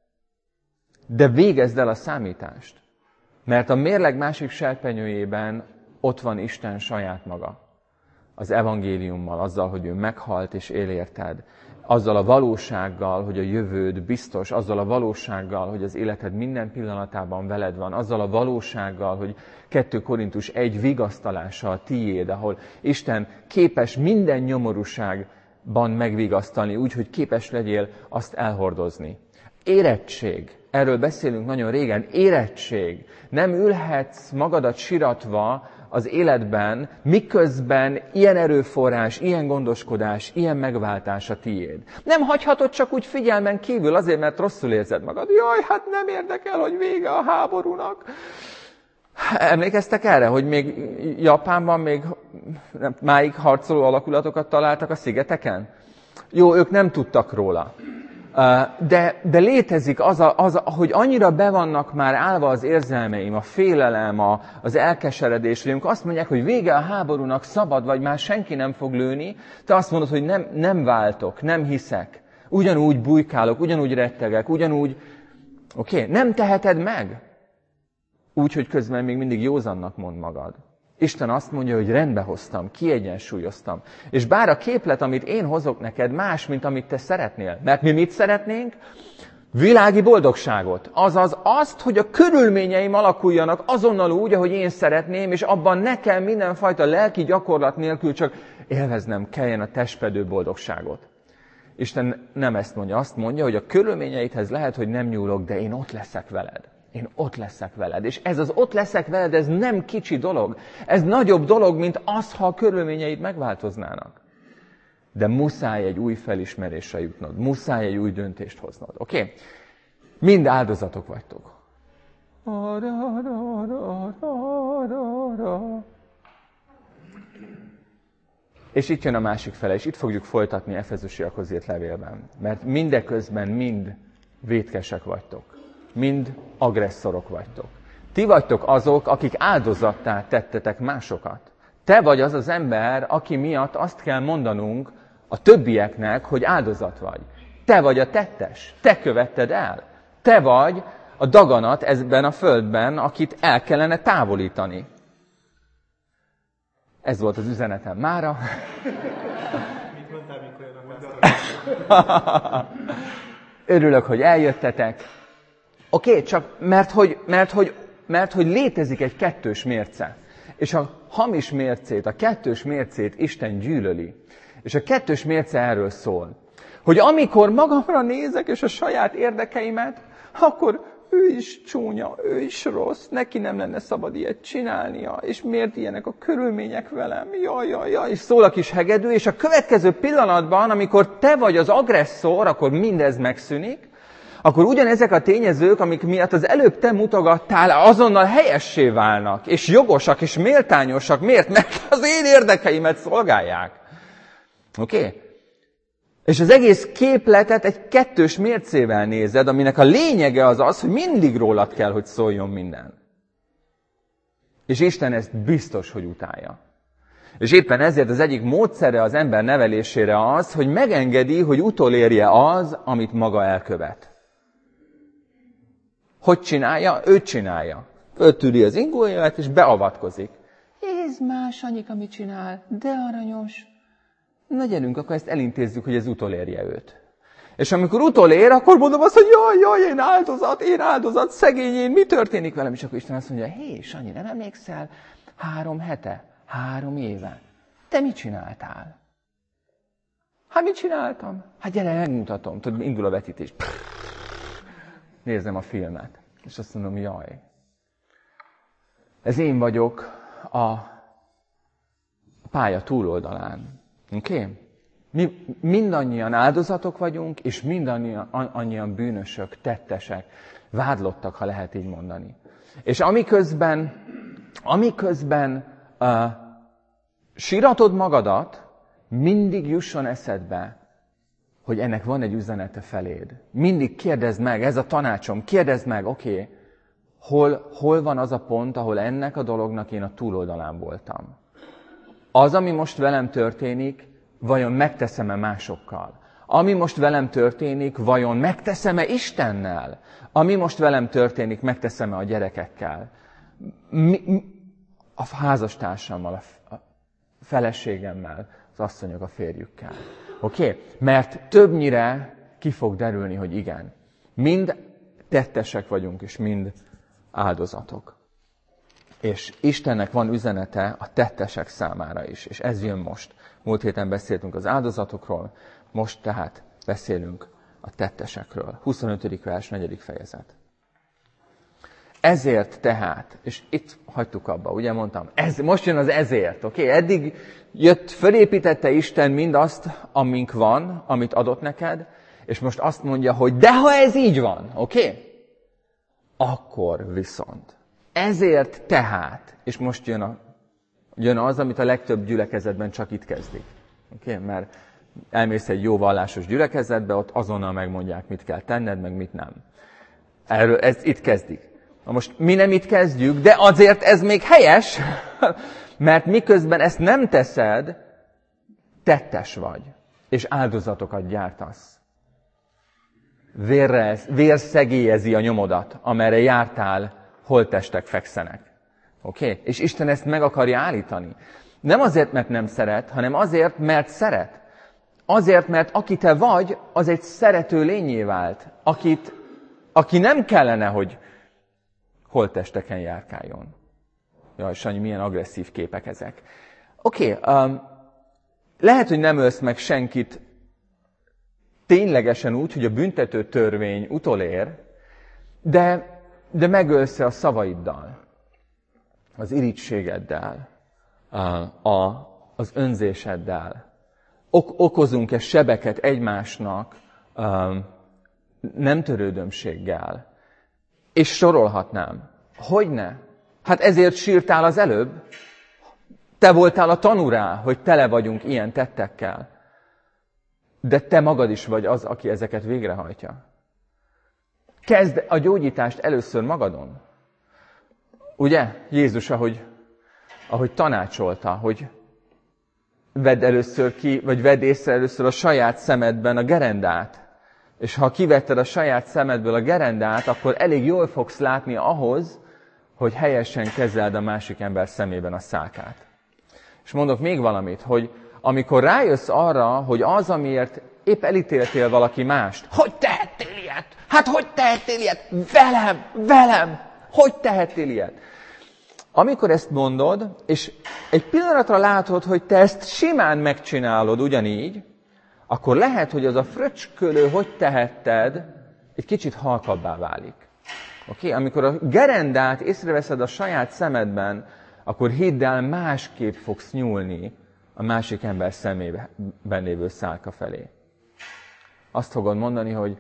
[SPEAKER 2] De végezd el a számítást. Mert a mérleg másik serpenyőjében ott van Isten saját maga. Az evangéliummal, azzal, hogy ő meghalt és él érted. Azzal a valósággal, hogy a jövőd biztos, azzal a valósággal, hogy az életed minden pillanatában veled van, azzal a valósággal, hogy kettő Korintus egy vigasztalása a tiéd, ahol Isten képes minden nyomorúságban megvigasztalni, úgy, hogy képes legyél azt elhordozni. Érettség. Erről beszélünk nagyon régen. Érettség. Nem ülhetsz magadat siratva az életben, miközben ilyen erőforrás, ilyen gondoskodás, ilyen megváltás a tiéd. Nem hagyhatod csak úgy figyelmen kívül azért, mert rosszul érzed magad. Jaj, hát nem érdekel, hogy vége a háborúnak. Emlékeztek erre, hogy még Japánban még máig harcoló alakulatokat találtak a szigeteken? Jó, ők nem tudtak róla. De, de létezik az, a, az, hogy annyira be vannak már állva az érzelmeim, a félelem, a, az elkeseredés, hogy amikor azt mondják, hogy vége a háborúnak, szabad vagy, már senki nem fog lőni, te azt mondod, hogy nem, nem váltok, nem hiszek. Ugyanúgy bujkálok, ugyanúgy rettegek, ugyanúgy... Oké, okay? Nem teheted meg? Úgy, hogy közben még mindig józannak mond magad. Isten azt mondja, hogy rendbe hoztam, kiegyensúlyoztam. És bár a képlet, amit én hozok neked, más, mint amit te szeretnél. Mert mi mit szeretnénk? Világi boldogságot. Azaz azt, hogy a körülményeim alakuljanak azonnal úgy, ahogy én szeretném, és abban nekem mindenfajta lelki gyakorlat nélkül csak élveznem kelljen a testpedő boldogságot. Isten nem ezt mondja, azt mondja, hogy a körülményeidhez lehet, hogy nem nyúlok, de én ott leszek veled. Én ott leszek veled. És ez az ott leszek veled, ez nem kicsi dolog. Ez nagyobb dolog, mint az, ha a körülményeid megváltoznának. De muszáj egy új felismerésre jutnod. Muszáj egy új döntést hoznod. Oké? Okay? Mind áldozatok vagytok. És itt jön a másik fele, és itt fogjuk folytatni Efezusiakhoz írt levélben. Mert mindeközben mind vétkesek vagytok. Mind agresszorok vagytok. Ti vagytok azok, akik áldozattá tettetek másokat. Te vagy az az ember, aki miatt azt kell mondanunk a többieknek, hogy áldozat vagy. Te vagy a tettes. Te követted el. Te vagy a daganat ebben a földben, akit el kellene távolítani. Ez volt az üzenetem mára.
[SPEAKER 5] Mit mondtál, mikor jön a
[SPEAKER 2] Örülök, hogy eljöttetek. Oké, okay, csak mert hogy, mert, hogy, mert hogy létezik egy kettős mérce. És a hamis mércét, a kettős mércét Isten gyűlöli. És a kettős mérce erről szól, hogy amikor magamra nézek és a saját érdekeimet, akkor ő is csúnya, ő is rossz, neki nem lenne szabad ilyet csinálnia, és miért ilyenek a körülmények velem, jaj, jaj, jaj, és szól a kis hegedű, és a következő pillanatban, amikor te vagy az agresszor, akkor mindez megszűnik, akkor ugyanezek a tényezők, amik miatt az előbb te mutogattál, azonnal helyessé válnak, és jogosak, és méltányosak. Miért? Mert az én érdekeimet szolgálják. Oké? Okay? És az egész képletet egy kettős mércével nézed, aminek a lényege az az, hogy mindig rólad kell, hogy szóljon minden. És Isten ezt biztos, hogy utálja. És éppen ezért az egyik módszere az ember nevelésére az, hogy megengedi, hogy utolérje az, amit maga elkövet. Hogy csinálja? Ő csinálja. Föltűri az ingóját, és beavatkozik. Ez más, Anyika, mit csinál? De aranyos. Na gyerünk, akkor ezt elintézzük, hogy ez utolérje őt. És amikor utolér, akkor mondom azt, hogy jaj, jaj, én áldozat, én áldozat, szegény én, mi történik velem? És akkor Isten azt mondja, hé, Sanyi, nem emlékszel? Három hete, három éve. Te mit csináltál? Hát mit csináltam? Hát gyere, megmutatom. Tudod, indul a vetítés. Nézem a filmet. És azt mondom, jaj. Ez én vagyok a pálya túloldalán. Oké? Okay? Mi mindannyian áldozatok vagyunk, és mindannyian annyian bűnösök, tettesek, vádlottak, ha lehet így mondani. És amiközben, amiközben uh, síratod magadat, mindig jusson eszedbe, hogy ennek van egy üzenete feléd. Mindig kérdezd meg, ez a tanácsom, kérdezd meg, oké, okay, hol, hol van az a pont, ahol ennek a dolognak én a túloldalán voltam. Az, ami most velem történik, vajon megteszem-e másokkal? Ami most velem történik, vajon megteszem-e Istennel? Ami most velem történik, megteszem-e a gyerekekkel? Mi, mi, a házastársammal, a feleségemmel, az asszonyok a férjükkel. Oké? Okay? Mert többnyire ki fog derülni, hogy igen. Mind tettesek vagyunk, és mind áldozatok. És Istennek van üzenete a tettesek számára is, és ez jön most. Múlt héten beszéltünk az áldozatokról, most tehát beszélünk a tettesekről. huszonötödik vers, negyedik fejezet. Ezért tehát, és itt hagytuk abba, ugye mondtam, ez, most jön az ezért, oké? Okay? Eddig jött, fölépítette Isten mindazt, amink van, amit adott neked, és most azt mondja, hogy de ha ez így van, oké? Okay? Akkor viszont. Ezért tehát, és most jön, a, jön az, amit a legtöbb gyülekezetben csak itt kezdik. Oké? Okay? Mert elmész egy jó vallásos gyülekezetbe, ott azonnal megmondják, mit kell tenned, meg mit nem. Erről, ez itt kezdik. Na most mi nem itt kezdjük, de azért ez még helyes, mert miközben ezt nem teszed, tettes vagy, és áldozatokat gyártasz. Vérre, vér szegélyezi a nyomodat, amerre jártál, holttestek fekszenek. Oké? Okay? És Isten ezt meg akarja állítani. Nem azért, mert nem szeret, hanem azért, mert szeret. Azért, mert aki te vagy, az egy szerető lényé vált, akit, aki nem kellene, hogy holttesteken járkáljon. Jaj, Sanyi, milyen agresszív képek ezek. Oké, okay, um, lehet, hogy nem ölsz meg senkit ténylegesen úgy, hogy a büntető törvény utolér, de, de megölsz a szavaiddal, az irítségeddel, a, az önzéseddel. Ok, okozunk-e sebeket egymásnak um, nem törődömséggel? És sorolhatnám. Hogyne? Hát ezért sírtál az előbb. Te voltál a tanú rá, hogy tele vagyunk ilyen tettekkel. De te magad is vagy az, aki ezeket végrehajtja. Kezd a gyógyítást először magadon. Ugye? Jézus, ahogy, ahogy tanácsolta, hogy vedd először ki, vagy vedd észre először a saját szemedben a gerendát. És ha kivetted a saját szemedből a gerendát, akkor elég jól fogsz látni ahhoz, hogy helyesen kezeld a másik ember szemében a szálkát. És mondok még valamit, hogy amikor rájössz arra, hogy az, amiért épp elítéltél valaki mást, hogy tehettél ilyet? Hát hogy tehettél ilyet? Velem, velem, hogy tehettél ilyet? Amikor ezt mondod, és egy pillanatra látod, hogy te ezt simán megcsinálod ugyanígy, akkor lehet, hogy az a fröcskölő, hogy tehetted, egy kicsit halkabbá válik. Okay? Amikor a gerendát észreveszed a saját szemedben, akkor hidd el, másképp fogsz nyúlni a másik ember szemében lévő szálka felé. Azt fogod mondani, hogy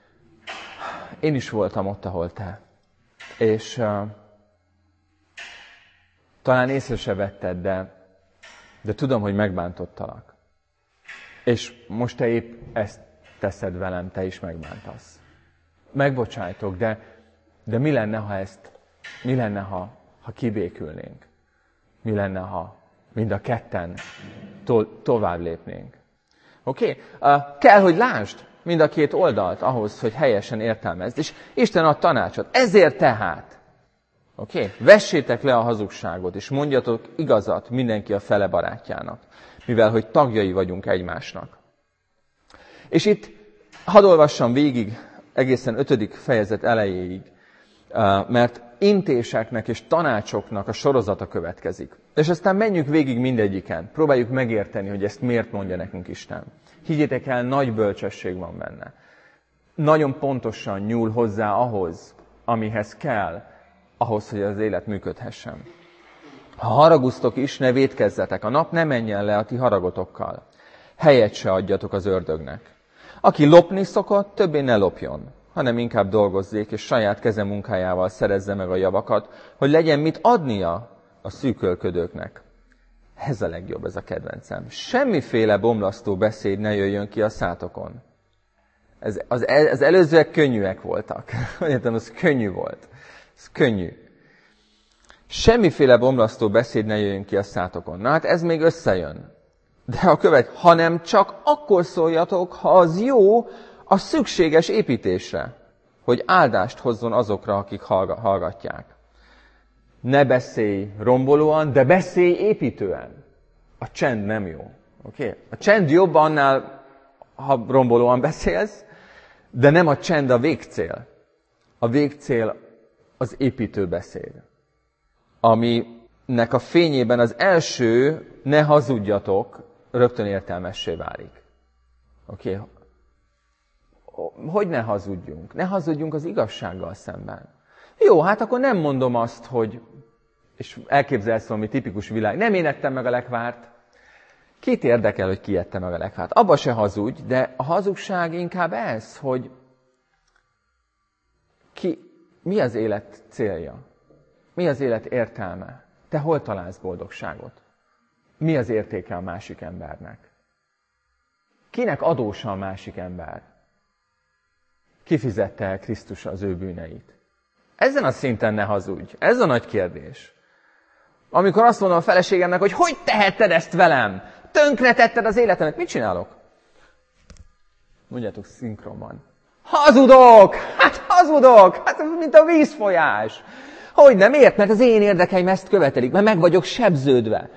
[SPEAKER 2] én is voltam ott, ahol te. És uh, talán észre se vetted, de, de tudom, hogy megbántottalak. És most te épp ezt teszed velem, te is megbántasz. Megbocsájtok, de, de mi lenne, ha ezt, mi lenne, ha, ha kibékülnénk? Mi lenne, ha mind a ketten to- tovább lépnénk? Oké? Okay? Uh, kell, hogy lásd mind a két oldalt ahhoz, hogy helyesen értelmezd. És Isten ad tanácsot. Ezért tehát, oké? Okay? Vessétek le a hazugságot, és mondjatok igazat mindenki a fele barátjának, mivel hogy tagjai vagyunk egymásnak. És itt hadd olvassam végig egészen ötödik fejezet elejéig, mert intéseknek és tanácsoknak a sorozata következik. És aztán menjünk végig mindegyiken. Próbáljuk megérteni, hogy ezt miért mondja nekünk Isten. Higgyétek el, nagy bölcsesség van benne. Nagyon pontosan nyúl hozzá ahhoz, amihez kell, ahhoz, hogy az élet működhessen. Ha haraguztok is, ne vétkezzetek. A nap ne menjen le a ti haragotokkal. Helyet se adjatok az ördögnek. Aki lopni szokott, többé ne lopjon, hanem inkább dolgozzék, és saját keze munkájával szerezze meg a javakat, hogy legyen mit adnia a szűkölködőknek. Ez a legjobb, ez a kedvencem. Semmiféle bomlasztó beszéd ne jöjjön ki a szátokon. Ez, az, az előzőek könnyűek voltak. Értem, az könnyű volt. Ez könnyű. Semmiféle bomlasztó beszéd ne jöjjön ki a szátokon. Na hát ez még összejön. De a követ, hanem csak akkor szóljatok, ha az jó a szükséges építésre, hogy áldást hozzon azokra, akik hallgatják. Ne beszélj rombolóan, de beszélj építően. A csend nem jó. Okay? A csend jobb annál, ha rombolóan beszélsz, de nem a csend a végcél. A végcél az építő beszéd. Aminek a fényében az első, ne hazudjatok, rögtön értelmessé válik. Oké? Okay. Hogy ne hazudjunk? Ne hazudjunk az igazsággal szemben. Jó, hát akkor nem mondom azt, hogy, és elképzelsz valami tipikus világ, nem én ettem meg a lekvárt. Kit érdekel, hogy ki ette meg a lekvárt? Abba se hazudj, de a hazugság inkább ez, hogy ki, mi az élet célja? Mi az élet értelme? Te hol találsz boldogságot? Mi az értéke a másik embernek? Kinek adósa a másik ember? Ki fizette el Krisztus az ő bűneit? Ezen a szinten ne hazudj. Ez a nagy kérdés. Amikor azt mondom a feleségemnek, hogy hogy tehetted ezt velem? Tönkretetted az életemet. Mit csinálok? Mondjátok szinkronban. Hazudok! Hát hazudok! Hát mint a vízfolyás. Hogy nem? Miért? Mert az én érdekeim ezt követelik, mert meg vagyok sebződve.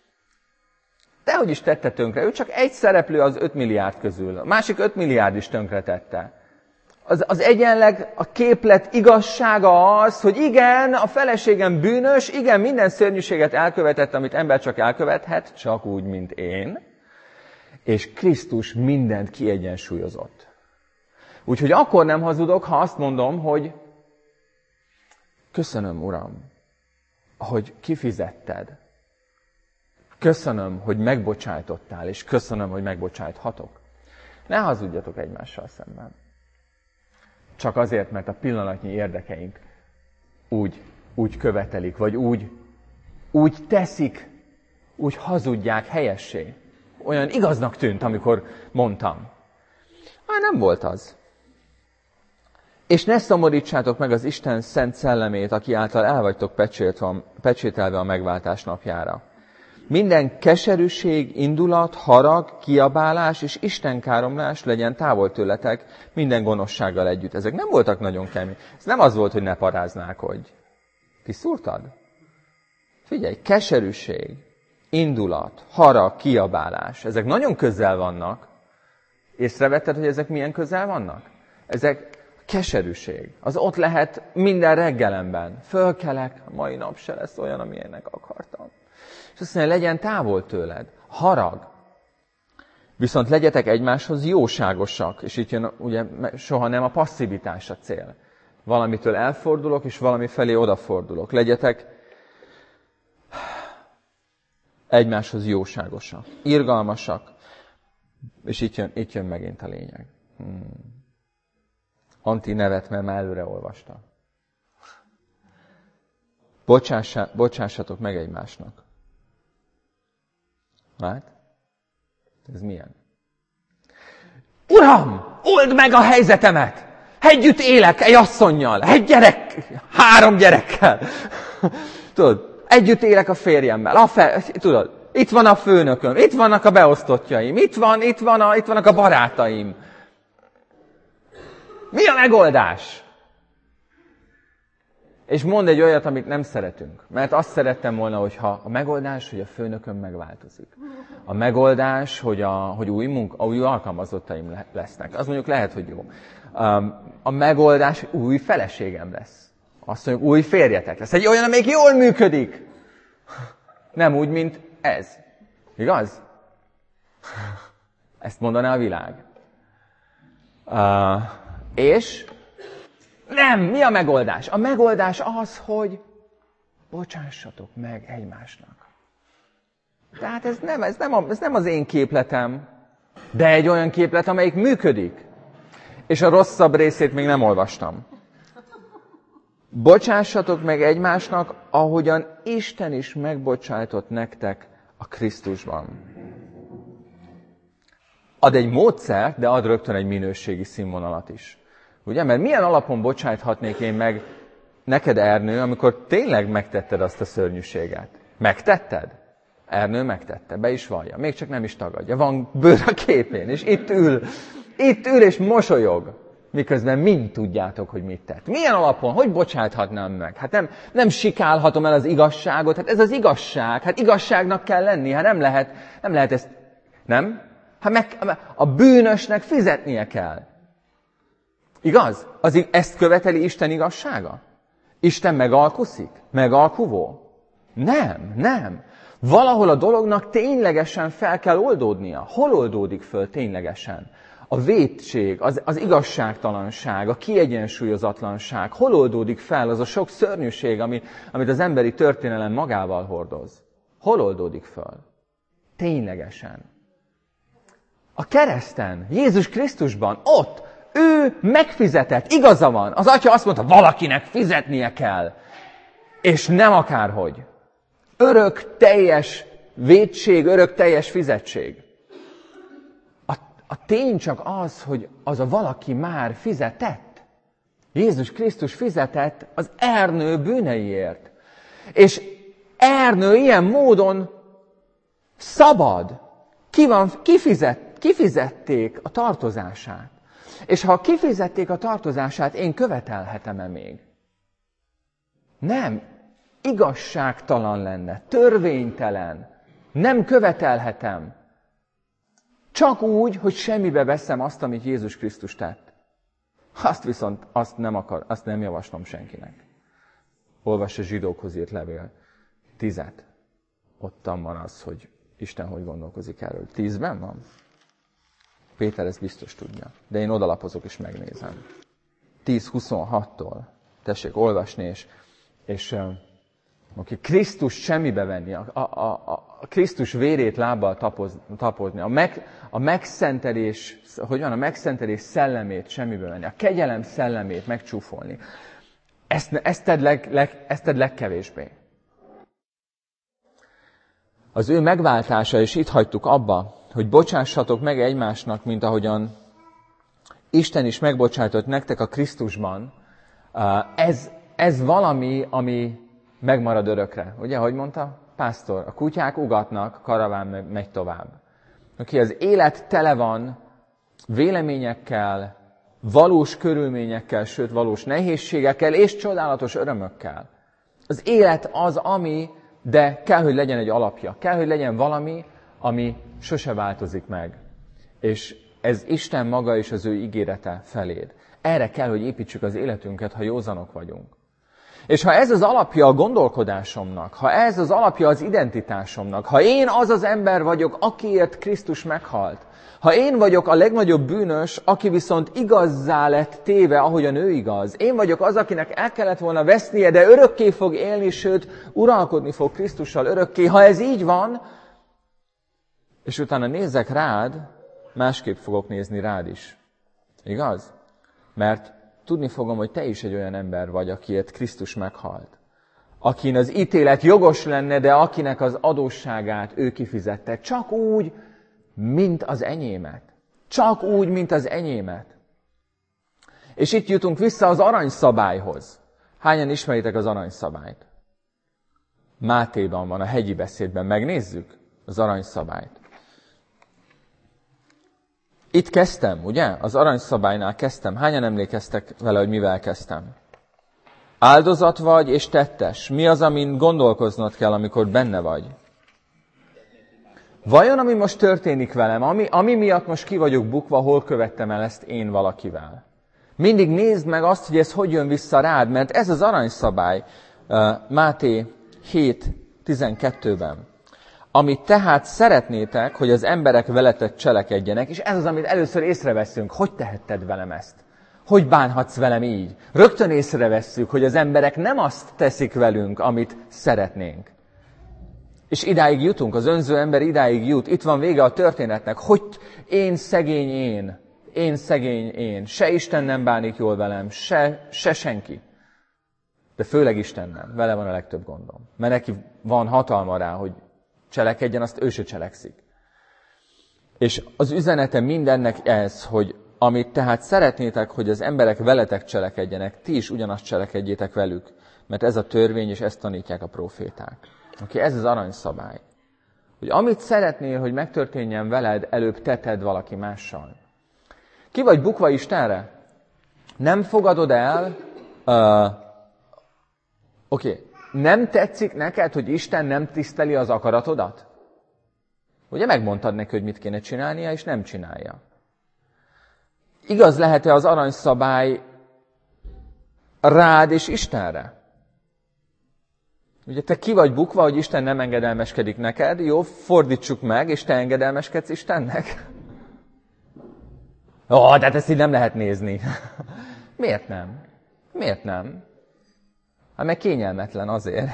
[SPEAKER 2] Dehogy is tette tönkre. Ő csak egy szereplő az öt milliárd közül. A másik öt milliárd is tönkretette. Az, az egyenleg a képlet igazsága az, hogy igen, a feleségem bűnös, igen, minden szörnyűséget elkövetett, amit ember csak elkövethet, csak úgy, mint én, és Krisztus mindent kiegyensúlyozott. Úgyhogy akkor nem hazudok, ha azt mondom, hogy köszönöm, Uram, hogy kifizetted. Köszönöm, hogy megbocsájtottál, és köszönöm, hogy megbocsájthatok. Ne hazudjatok egymással szemben. Csak azért, mert a pillanatnyi érdekeink úgy, úgy követelik, vagy úgy, úgy teszik, úgy hazudják helyessé. Olyan igaznak tűnt, amikor mondtam. Már nem volt az. És ne szomorítsátok meg az Isten szent szellemét, aki által el vagytok pecsételve a megváltás napjára. Minden keserűség, indulat, harag, kiabálás és istenkáromlás legyen távol tőletek minden gonoszsággal együtt. Ezek nem voltak nagyon kemény. Ez nem az volt, hogy ne paráználkodj. Ti szúrtad? Figyelj, keserűség, indulat, harag, kiabálás. Ezek nagyon közel vannak. Észrevetted, hogy ezek milyen közel vannak? Ezek keserűség. Az ott lehet minden reggelemben. Fölkelek, a mai nap se lesz olyan, amilyennek akartam. És azt mondja, legyen távol tőled. Harag. Viszont legyetek egymáshoz jóságosak. És itt jön, ugye, soha nem a passzivitás a cél. Valamitől elfordulok, és valami felé odafordulok. Legyetek egymáshoz jóságosak. Irgalmasak. És itt jön, itt jön megint a lényeg. Hmm. Anti nevet, mert már előre olvasta. Bocsássa, bocsássatok meg egymásnak. Hát? Ez milyen? Uram, old meg a helyzetemet! Együtt élek egy asszonnyal, egy gyerek, három gyerekkel. Tudod, együtt élek a férjemmel, a fe, tudod, itt van a főnököm, itt vannak a beosztottjaim, itt, van, itt, van a, itt vannak a barátaim. Mi a megoldás? És mondd egy olyat, amit nem szeretünk. Mert azt szerettem volna, hogyha a megoldás, hogy a főnököm megváltozik. A megoldás, hogy, a, hogy új, munka, új alkalmazottaim lesznek. Az mondjuk lehet, hogy jó. A megoldás, hogy új feleségem lesz. Azt mondjuk, új férjetek lesz. Egy olyan, amelyik jól működik. Nem úgy, mint ez. Igaz? Ezt mondaná a világ. Uh, és nem, mi a megoldás? A megoldás az, hogy bocsássatok meg egymásnak. Tehát ez nem, ez, nem a, ez nem az én képletem, de egy olyan képlet, amelyik működik. És a rosszabb részét még nem olvastam. Bocsássatok meg egymásnak, ahogyan Isten is megbocsájtott nektek a Krisztusban. Ad egy módszert, de ad rögtön egy minőségi színvonalat is. Ugye? Mert milyen alapon bocsájthatnék én meg neked, Ernő, amikor tényleg megtetted azt a szörnyűséget? Megtetted? Ernő megtette, be is vallja, még csak nem is tagadja. Van bőr a képén, és itt ül, itt ül és mosolyog. Miközben mind tudjátok, hogy mit tett. Milyen alapon? Hogy bocsájthatnám meg? Hát nem, nem sikálhatom el az igazságot, hát ez az igazság, hát igazságnak kell lenni, hát nem lehet, nem lehet ezt, nem? Hát meg, a bűnösnek fizetnie kell. Igaz? Az, ezt követeli Isten igazsága? Isten megalkuszik? Megalkuvó? Nem, nem. Valahol a dolognak ténylegesen fel kell oldódnia. Hol oldódik föl ténylegesen? A vétség, az, az igazságtalanság, a kiegyensúlyozatlanság, hol oldódik fel az a sok szörnyűség, ami, amit az emberi történelem magával hordoz? Hol oldódik föl? Ténylegesen. A kereszten, Jézus Krisztusban, ott, ő megfizetett, igaza van. Az atya azt mondta, valakinek fizetnie kell. És nem akárhogy. Örök teljes vétség, örök teljes fizetség. A tény csak az, hogy az a valaki már fizetett. Jézus Krisztus fizetett az Ernő bűneiért. És Ernő ilyen módon szabad. Ki van, kifizet, kifizették a tartozását. És ha kifizették a tartozását, én követelhetem-e még? Nem. Igazságtalan lenne, törvénytelen. Nem követelhetem. Csak úgy, hogy semmibe veszem azt, amit Jézus Krisztus tett. Azt viszont azt nem, akar, azt nem javaslom senkinek. Olvass a zsidókhoz írt levél tízet. Ottan van az, hogy Isten hogy gondolkozik erről. Tízben van? Péter ezt biztos tudja. De én odalapozok és megnézem. tíz huszonhattól. Tessék olvasni, és, és aki Krisztus semmibe venni, a, a, a, a Krisztus vérét lábbal tapoz, tapozni, a, meg, a megszentelés, hogy van, a megszentelés szellemét semmibe venni, a kegyelem szellemét megcsúfolni. Ezt, ezt, tedd leg, leg, ezt tedd legkevésbé. Az ő megváltása, és itt hagytuk abba, hogy bocsássatok meg egymásnak, mint ahogyan Isten is megbocsájtott nektek a Krisztusban, ez, ez valami, ami megmarad örökre. Ugye, hogy mondta? Pásztor, a kutyák ugatnak, a karaván megy tovább. Aki az élet tele van véleményekkel, valós körülményekkel, sőt valós nehézségekkel és csodálatos örömökkel. Az élet az, ami, de kell, hogy legyen egy alapja. Kell, hogy legyen valami, ami sose változik meg. És ez Isten maga és az ő ígérete feléd. Erre kell, hogy építsük az életünket, ha józanok vagyunk. És ha ez az alapja a gondolkodásomnak, ha ez az alapja az identitásomnak, ha én az az ember vagyok, akiért Krisztus meghalt, ha én vagyok a legnagyobb bűnös, aki viszont igazzá lett téve, ahogyan ő igaz, én vagyok az, akinek el kellett volna vesznie, de örökké fog élni, sőt, uralkodni fog Krisztussal örökké. Ha ez így van, és utána nézzek rád, másképp fogok nézni rád is. Igaz? Mert tudni fogom, hogy te is egy olyan ember vagy, akiért Krisztus meghalt. Akin az ítélet jogos lenne, de akinek az adósságát ő kifizette. Csak úgy, mint az enyémet. Csak úgy, mint az enyémet. És itt jutunk vissza az aranyszabályhoz. Hányan ismeritek az aranyszabályt? Mátéban van, a hegyi beszédben. Megnézzük az aranyszabályt. Itt kezdtem, ugye? Az aranyszabálynál kezdtem. Hányan emlékeztek vele, hogy mivel kezdtem? Áldozat vagy és tettes. Mi az, amin gondolkoznod kell, amikor benne vagy? Vajon, ami most történik velem, ami, ami miatt most ki vagyok bukva, hol követtem el ezt én valakivel? Mindig nézd meg azt, hogy ez hogy jön vissza rád, mert ez az aranyszabály Máté hét tizenkettőben. Amit tehát szeretnétek, hogy az emberek veletek cselekedjenek, és ez az, amit először észreveszünk. Hogy tehetted velem ezt? Hogy bánhatsz velem így? Rögtön észrevesszük, hogy az emberek nem azt teszik velünk, amit szeretnénk. És idáig jutunk, az önző ember idáig jut. Itt van vége a történetnek. Hogy én szegény én, én szegény én. Se Isten nem bánik jól velem, se, se senki. De főleg Isten nem. Vele van a legtöbb gondom. Mert neki van hatalma rá, hogy cselekedjen, azt ő se cselekszik. És az üzenete mindennek ez, hogy amit tehát szeretnétek, hogy az emberek veletek cselekedjenek, ti is ugyanazt cselekedjétek velük. Mert ez a törvény, és ezt tanítják a próféták. Oké, ez az aranyszabály. Hogy amit szeretnél, hogy megtörténjen veled, előbb te tedd valaki mással. Ki vagy bukva Istenre? Nem fogadod el... Uh, Oké, okay. Nem tetszik neked, hogy Isten nem tiszteli az akaratodat? Ugye megmondtad neki, hogy mit kéne csinálnia, és nem csinálja. Igaz lehet-e az aranyszabály rád és Istenre? Ugye te ki vagy bukva, hogy Isten nem engedelmeskedik neked, jó, fordítsuk meg, és te engedelmeskedsz Istennek? Ó, oh, de hát ezt így nem lehet nézni. Miért nem? Miért nem? Hát meg kényelmetlen azért.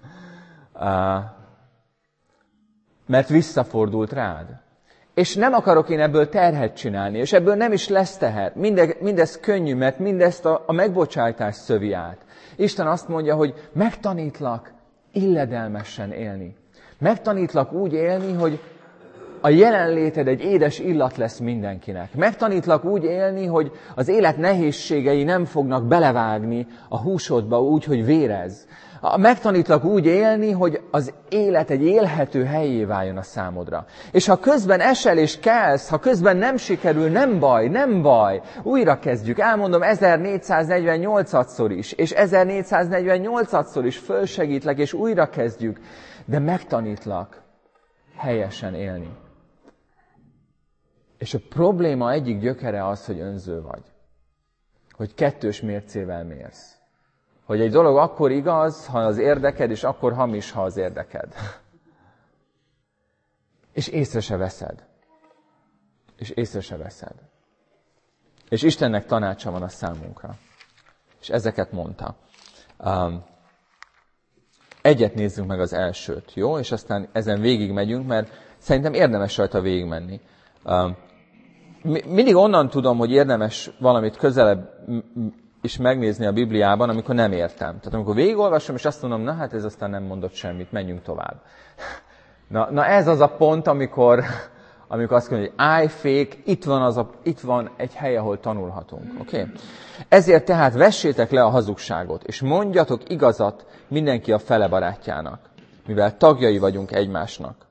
[SPEAKER 2] Mert visszafordult rád. És nem akarok én ebből terhet csinálni, és ebből nem is lesz teher. Minde, mindez könnyű, mert mindezt a, a megbocsátás szövi át. Isten azt mondja, hogy megtanítlak illedelmesen élni. Megtanítlak úgy élni, hogy a jelenléted egy édes illat lesz mindenkinek. Megtanítlak úgy élni, hogy az élet nehézségei nem fognak belevágni a húsodba úgy, hogy vérez. Megtanítlak úgy élni, hogy az élet egy élhető helyé váljon a számodra. És ha közben esel és kelsz, ha közben nem sikerül, nem baj, nem baj. Újra kezdjük. Elmondom ezernégyszáznegyvennyolcadszor is, és ezernégyszáznegyvennyolcadszor is fölsegítlek, és újra kezdjük. De megtanítlak helyesen élni. És a probléma egyik gyökere az, hogy önző vagy. Hogy kettős mércével mérsz. Hogy egy dolog akkor igaz, ha az érdeked, és akkor hamis, ha az érdeked. És észre se veszed. És észre se veszed. És Istennek tanácsa van a számunkra. És ezeket mondta. Um, egyet nézzünk meg az elsőt, jó? És aztán ezen végig megyünk, mert szerintem érdemes rajta végigmenni. Um, mindig onnan tudom, hogy érdemes valamit közelebb is megnézni a Bibliában, amikor nem értem. Tehát amikor végigolvasom, és azt mondom, na hát ez aztán nem mondott semmit, menjünk tovább. Na, na ez az a pont, amikor, amikor azt mondja, hogy állj fék, itt van, az a, itt van egy hely, ahol tanulhatunk. Okay? Ezért tehát vessétek le a hazugságot, és mondjatok igazat mindenki a fele barátjának, mivel tagjai vagyunk egymásnak.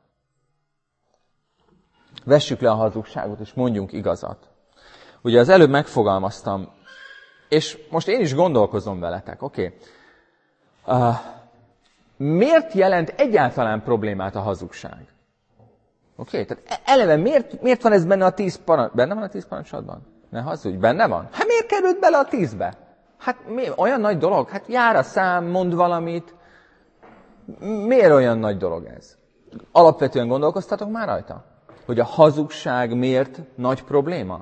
[SPEAKER 2] Vessük le a hazugságot, és mondjunk igazat. Ugye az előbb megfogalmaztam, és most én is gondolkozom veletek, oké? Okay? Uh, miért jelent egyáltalán problémát a hazugság? Oké? Okay? Tehát eleve miért, miért van ez benne a tíz parancs... Benne van a tíz parancsolatban? Ne hazudj, benne van? Hát miért került bele a tízbe? Hát mi, olyan nagy dolog? Hát jár a szám, mond valamit. Miért olyan nagy dolog ez? Alapvetően gondolkoztatok már rajta? Hogy a hazugság miért nagy probléma?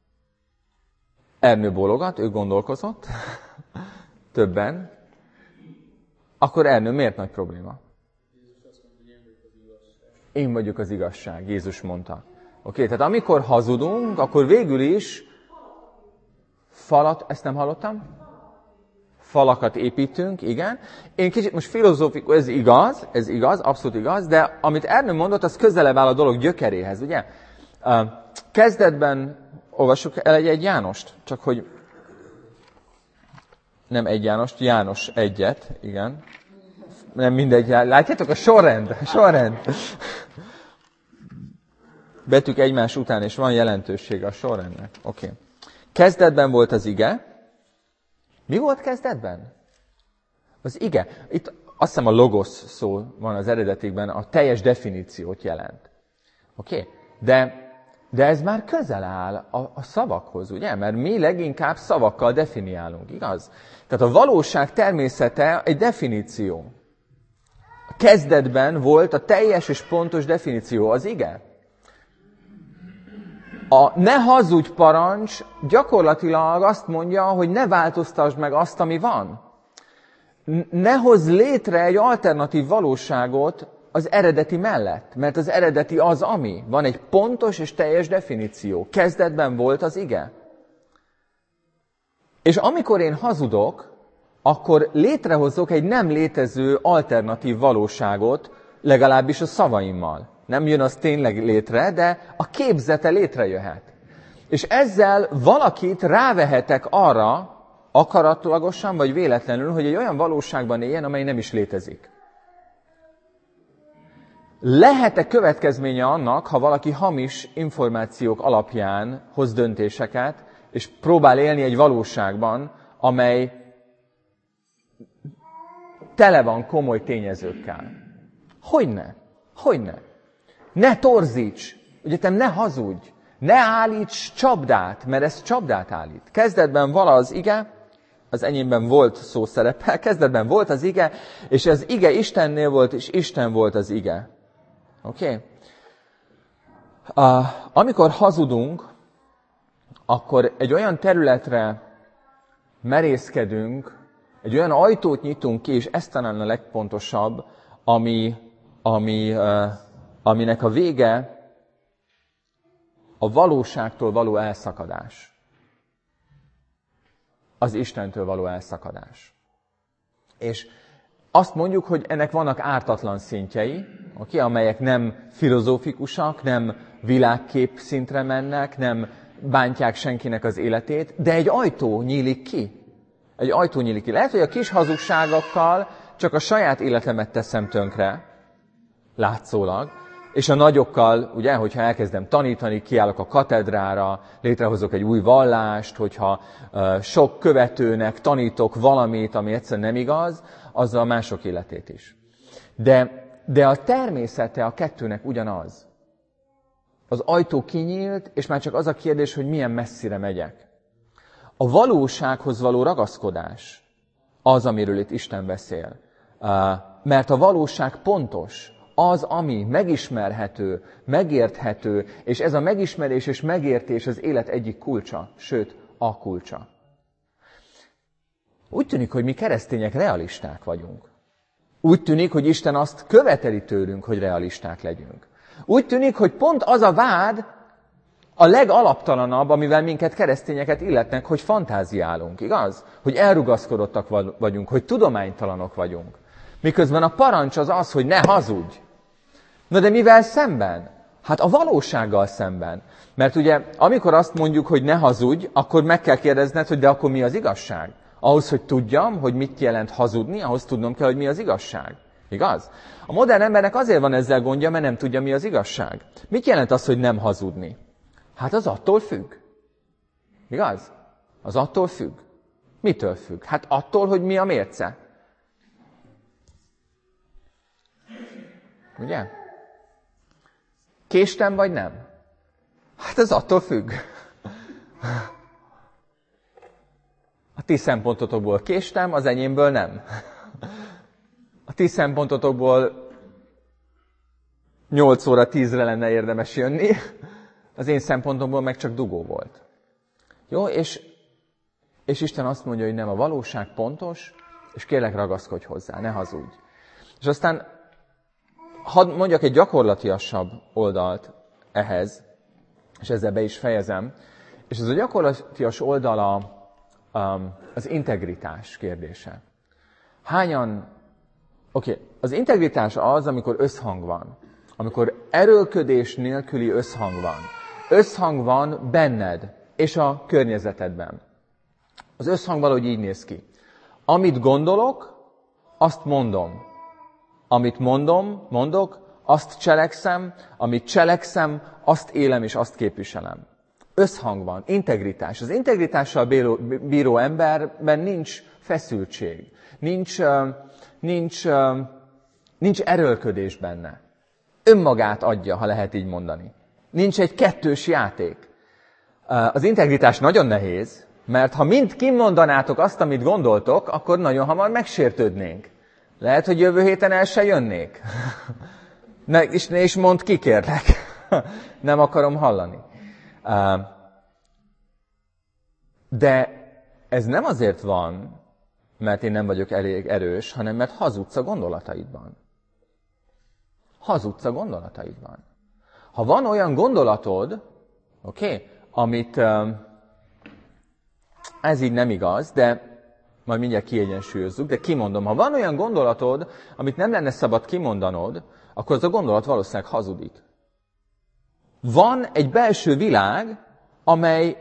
[SPEAKER 2] Ernő bólogat, ő gondolkozott. Többen. Akkor Ernő miért nagy probléma? Én vagyok az igazság, Jézus mondta. Oké, tehát amikor hazudunk, akkor végül is falat, ezt nem hallottam? Falakat építünk, igen. Én kicsit most filozófikus, ez igaz, ez igaz, abszolút igaz, de amit Ernő mondott, az közelebb áll a dolog gyökeréhez, ugye? Kezdetben olvassuk el egy, egy Jánost, csak hogy nem egy Jánost, János egyet, igen. Nem mindegy, látjátok a sorrend, a sorrend. Betűk egymás után, és van jelentősége a sorrendnek. Oké. Okay. Kezdetben volt az ige. Mi volt kezdetben? Az ige. Itt azt hiszem a logos szó van az eredetikben, a teljes definíciót jelent. Oké? Okay? De, de ez már közel áll a, a szavakhoz, ugye? Mert mi leginkább szavakkal definiálunk, igaz? Tehát a valóság természete egy definíció. A kezdetben volt a teljes és pontos definíció, az ige. A ne hazudj parancs gyakorlatilag azt mondja, hogy ne változtasd meg azt, ami van. Ne hozz létre egy alternatív valóságot az eredeti mellett, mert az eredeti az, ami. Van egy pontos és teljes definíció. Kezdetben volt az ige. És amikor én hazudok, akkor létrehozok egy nem létező alternatív valóságot, legalábbis a szavaimmal. Nem jön az tényleg létre, de a képzete létrejöhet. És ezzel valakit rávehetek arra, akaratlagosan vagy véletlenül, hogy egy olyan valóságban éljen, amely nem is létezik. Lehet-e következménye annak, ha valaki hamis információk alapján hoz döntéseket, és próbál élni egy valóságban, amely tele van komoly tényezőkkel? Hogyne? Hogyne? Ne torzíts! Ugye te ne hazudj! Ne állíts csapdát, mert ez csapdát állít. Kezdetben vala az ige, az enyémben volt szó szerepel, kezdetben volt az ige, és az ige Istennél volt, és Isten volt az ige. Oké? Okay? Uh, amikor hazudunk, akkor egy olyan területre merészkedünk, egy olyan ajtót nyitunk ki, és ez talán a legfontosabb, ami, ami, uh, aminek a vége a valóságtól való elszakadás. Az Istentől való elszakadás. És azt mondjuk, hogy ennek vannak ártatlan szintjei, okay, amelyek nem filozófikusak, nem világkép szintre mennek, nem bántják senkinek az életét, de egy ajtó nyílik ki. Egy ajtó nyílik ki. Lehet, hogy a kis hazugságokkal csak a saját életemet teszem tönkre, látszólag, és a nagyokkal, ugye, hogyha elkezdem tanítani, kiállok a katedrára, létrehozok egy új vallást, hogyha uh, sok követőnek tanítok valamit, ami egyszerűen nem igaz, azzal mások életét is. De, de a természete a kettőnek ugyanaz. Az ajtó kinyílt, és már csak az a kérdés, hogy milyen messzire megyek. A valósághoz való ragaszkodás az, amiről itt Isten beszél. Uh, mert a valóság pontos. Az, ami megismerhető, megérthető, és ez a megismerés és megértés az élet egyik kulcsa, sőt, a kulcsa. Úgy tűnik, hogy mi keresztények realisták vagyunk. Úgy tűnik, hogy Isten azt követeli tőlünk, hogy realisták legyünk. Úgy tűnik, hogy pont az a vád a legalaptalanabb, amivel minket keresztényeket illetnek, hogy fantáziálunk, igaz? Hogy elrugaszkodottak vagyunk, hogy tudománytalanok vagyunk. Miközben a parancs az az, hogy ne hazudj. Na de mivel szemben? Hát a valósággal szemben. Mert ugye, amikor azt mondjuk, hogy ne hazudj, akkor meg kell kérdezned, hogy de akkor mi az igazság? Ahhoz, hogy tudjam, hogy mit jelent hazudni, ahhoz tudnom kell, hogy mi az igazság. Igaz? A modern embernek azért van ezzel gondja, mert nem tudja, mi az igazság. Mit jelent az, hogy nem hazudni? Hát az attól függ. Igaz? Az attól függ. Mitől függ? Hát attól, hogy mi a mérce. Ugye? Késtem vagy nem? Hát ez attól függ. A ti szempontotokból késtem, az enyémből nem. A ti szempontotokból nyolc óra tízre lenne érdemes jönni, az én szempontomból meg csak dugó volt. Jó, és, és Isten azt mondja, hogy nem, a valóság pontos, és kérlek ragaszkodj hozzá, ne hazudj. És aztán hadd mondjak egy gyakorlatiasabb oldalt ehhez, és ezzel be is fejezem. És ez a gyakorlatias oldala az integritás kérdése. Hányan... Oké, okay, az integritás az, amikor összhang van. Amikor erőlködés nélküli összhang van. Összhang van benned és a környezetedben. Az összhang valahogy így néz ki. Amit gondolok, azt mondom. amit mondom, mondok, azt cselekszem, amit cselekszem, azt élem és azt képviselem. Összhang van, integritás. Az integritással bíró, bíró emberben nincs feszültség, nincs, nincs, nincs erőlködés benne. Önmagát adja, ha lehet így mondani. Nincs egy kettős játék. Az integritás nagyon nehéz, mert ha mind kimondanátok azt, amit gondoltok, akkor nagyon hamar megsértődnénk. Lehet, hogy jövő héten el se jönnék. Ne, és ne is mondd ki, kérlek. Nem akarom hallani. De ez nem azért van, mert én nem vagyok elég erős, hanem mert hazudsz a gondolataidban. Hazudsz a gondolataidban. Ha van olyan gondolatod, oké, okay, amit, ez így nem igaz, de majd mindjárt kiegyensúlyozzuk, de kimondom, ha van olyan gondolatod, amit nem lenne szabad kimondanod, akkor az a gondolat valószínűleg hazudik. Van egy belső világ, amelyet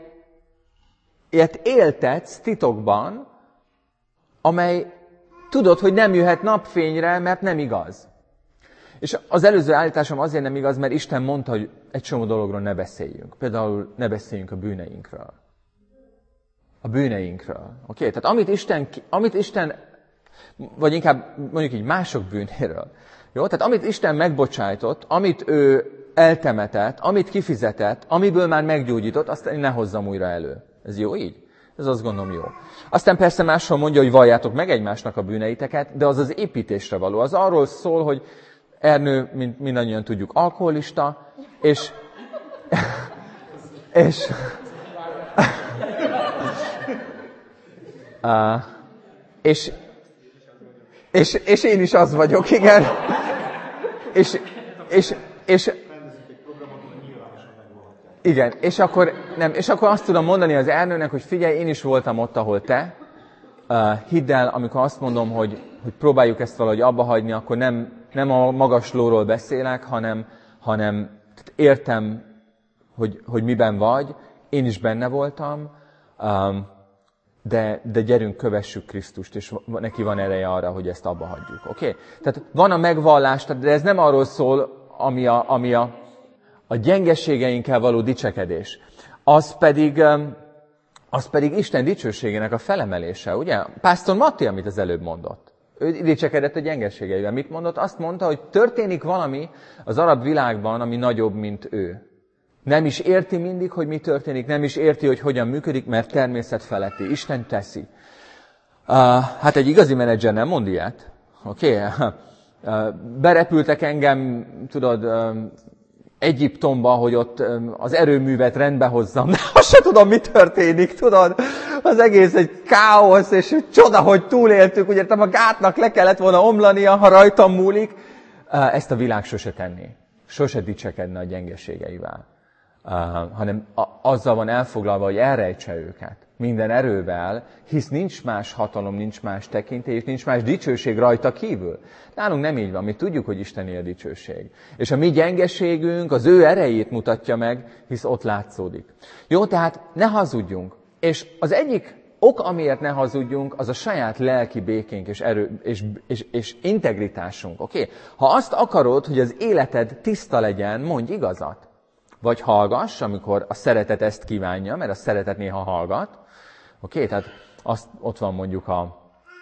[SPEAKER 2] éltetsz titokban, amely tudod, hogy nem jöhet napfényre, mert nem igaz. És az előző állításom azért nem igaz, mert Isten mondta, hogy egy csomó dologról ne beszéljünk. Például ne beszéljünk a bűneinkről. A bűneinkről. Oké? Okay? Tehát amit Isten, amit Isten, vagy inkább mondjuk így mások bűnéről. Jó? Tehát amit Isten megbocsájtott, amit ő eltemetett, amit kifizetett, amiből már meggyógyított, azt ne hozzam újra elő. Ez jó így? Ez azt gondolom jó. Aztán persze máshol mondja, hogy valljátok meg egymásnak a bűneiteket, de az az építésre való. Az arról szól, hogy Ernő, mint mindannyian tudjuk, alkoholista, és... és... uh, és, és, és én is az vagyok, igen. És, és, és, igen, és akkor, nem, és akkor azt tudom mondani az Ernőnek, hogy figyelj, én is voltam ott, ahol te. Uh, hidd el, amikor azt mondom, hogy, hogy próbáljuk ezt valahogy abba hagyni, akkor nem, nem a magas lóról beszélek, hanem, hanem értem, hogy, hogy miben vagy. Én is benne voltam, um, de, de gyerünk, kövessük Krisztust, és neki van ereje arra, hogy ezt abba hagyjuk. Oké? Okay? Tehát van a megvallás, de ez nem arról szól, ami a, ami a, a gyengeségeinkkel való dicsekedés. Az pedig... Um, az pedig Isten dicsőségének a felemelése, ugye? Pásztor Matti, amit az előbb mondott. Ő dicsekedett a gyengeségeivel. Mit mondott? Azt mondta, hogy történik valami az arab világban, ami nagyobb, mint ő. Nem is érti mindig, hogy mi történik, nem is érti, hogy hogyan működik, mert természet feletti. Isten teszi. Uh, hát egy igazi menedzser nem mond ilyet. Oké? Okay? Uh, berepültek engem, tudod... Uh, Egyiptomba, hogy ott az erőművet rendbe hozzam, de azt se tudom, mi történik, tudod? Az egész egy káosz, és csoda, hogy túléltük, ugye a gátnak le kellett volna omlania, ha rajtam múlik. Ezt a világ sose tenné. Sose dicsekedne a gyengeségeivel. Hanem azzal van elfoglalva, hogy elrejtse őket. Minden erővel, hisz nincs más hatalom, nincs más tekintély, és nincs más dicsőség rajta kívül. Nálunk nem így van, mi tudjuk, hogy Isteni a dicsőség. És a mi gyengeségünk az ő erejét mutatja meg, hisz ott látszódik. Jó, tehát ne hazudjunk. És az egyik ok, amiért ne hazudjunk, az a saját lelki békénk és, erő, és, és, és integritásunk. Okay? Ha azt akarod, hogy az életed tiszta legyen, mondj igazat. Vagy hallgass, amikor a szeretet ezt kívánja, mert a szeretet néha hallgat. Oké, okay? Tehát azt, ott van mondjuk a...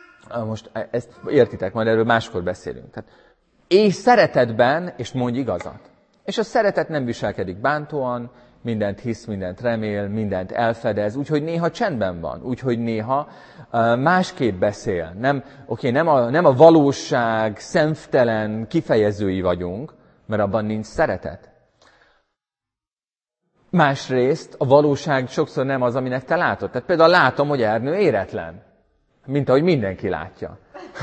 [SPEAKER 2] Most ezt értitek, majd erről máskor beszélünk. Tehát élj szeretetben, és mondj igazat. És a szeretet nem viselkedik bántóan, mindent hisz, mindent remél, mindent elfedez, úgyhogy néha csendben van, úgyhogy néha uh, másképp beszél. Nem, oké, nem, a, nem a valóság szemtelen kifejezői vagyunk, mert abban nincs szeretet. Másrészt a valóság sokszor nem az, aminek te látod. Tehát például látom, hogy Ernő éretlen. Mint ahogy mindenki látja.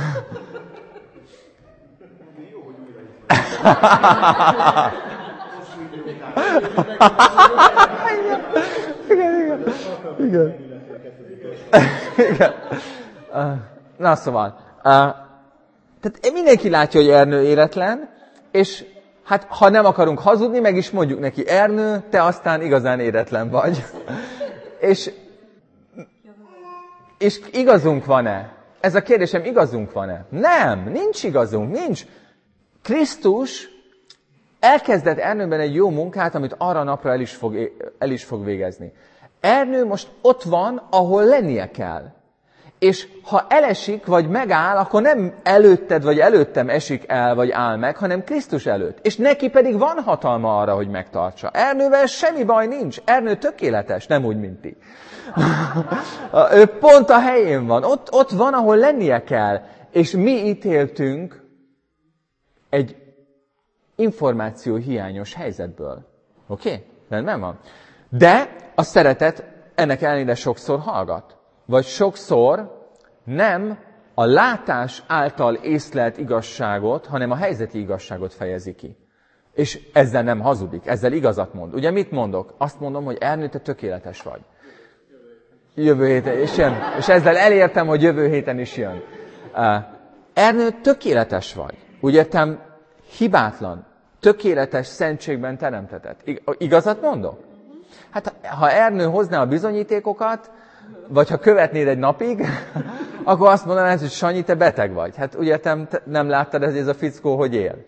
[SPEAKER 2] igen, igen, igen. igen. Na szóval, tehát mindenki látja, hogy Ernő éretlen, és hát ha nem akarunk hazudni, meg is mondjuk neki, Ernő, te aztán igazán éretlen vagy. és És igazunk van-e? Ez a kérdésem, igazunk van-e? Nem, nincs igazunk, nincs. Krisztus elkezdett Ernőben egy jó munkát, amit arra napra el is fog, el is fog végezni. Ernő most ott van, ahol lennie kell. És ha elesik, vagy megáll, akkor nem előtted, vagy előttem esik el, vagy áll meg, hanem Krisztus előtt. És neki pedig van hatalma arra, hogy megtartsa. Ernővel semmi baj nincs. Ernő tökéletes, nem úgy, mint ti. Ő pont a helyén van. Ott, ott van, ahol lennie kell. És mi ítéltünk egy információ hiányos helyzetből. Oké? Okay? Rendben van. De a szeretet ennek ellenére sokszor hallgat. Vagy sokszor nem a látás által észlelt igazságot, hanem a helyzeti igazságot fejezi ki. És ezzel nem hazudik, ezzel igazat mond. Ugye mit mondok? Azt mondom, hogy Ernő, te tökéletes vagy. Jövő héten, és jön. És ezzel elértem, hogy jövő héten is jön. Ernő, tökéletes vagy. Úgy értem, hibátlan, tökéletes szentségben teremtetett. Igazat mondok? Hát ha Ernő hozná a bizonyítékokat, vagy ha követnéd egy napig, akkor azt mondanád, hogy Sanyi, te beteg vagy. Hát úgy értem, nem láttad ez, ez a fickó, hogy él.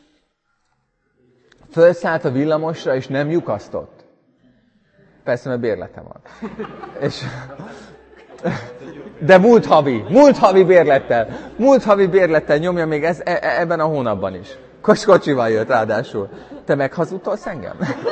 [SPEAKER 2] Fölszállt a villamosra, és nem lyukasztott. Persze, mert bérlete van. És... De múlt havi, múlt havi bérlettel, múlt havi bérlettel nyomja még ez, e, ebben a hónapban is. Kos kocsival jött ráadásul. Te meghazudtolsz engem?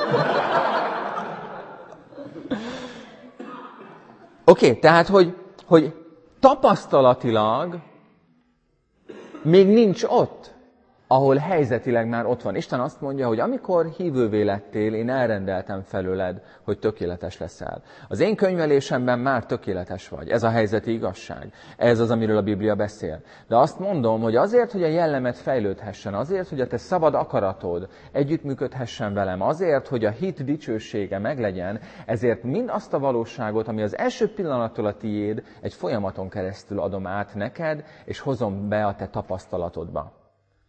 [SPEAKER 2] Oké, okay, tehát, hogy, hogy tapasztalatilag még nincs ott, ahol helyzetileg már ott van. Isten azt mondja, hogy amikor hívővé lettél, én elrendeltem felőled, hogy tökéletes leszel. Az én könyvelésemben már tökéletes vagy. Ez a helyzeti igazság. Ez az, amiről a Biblia beszél. De azt mondom, hogy azért, hogy a jellemet fejlődhessen, azért, hogy a te szabad akaratod együttműködhessen velem, azért, hogy a hit dicsősége meglegyen, ezért mind azt a valóságot, ami az első pillanattól a tiéd, egy folyamaton keresztül adom át neked, és hozom be a te tapasztalatodba.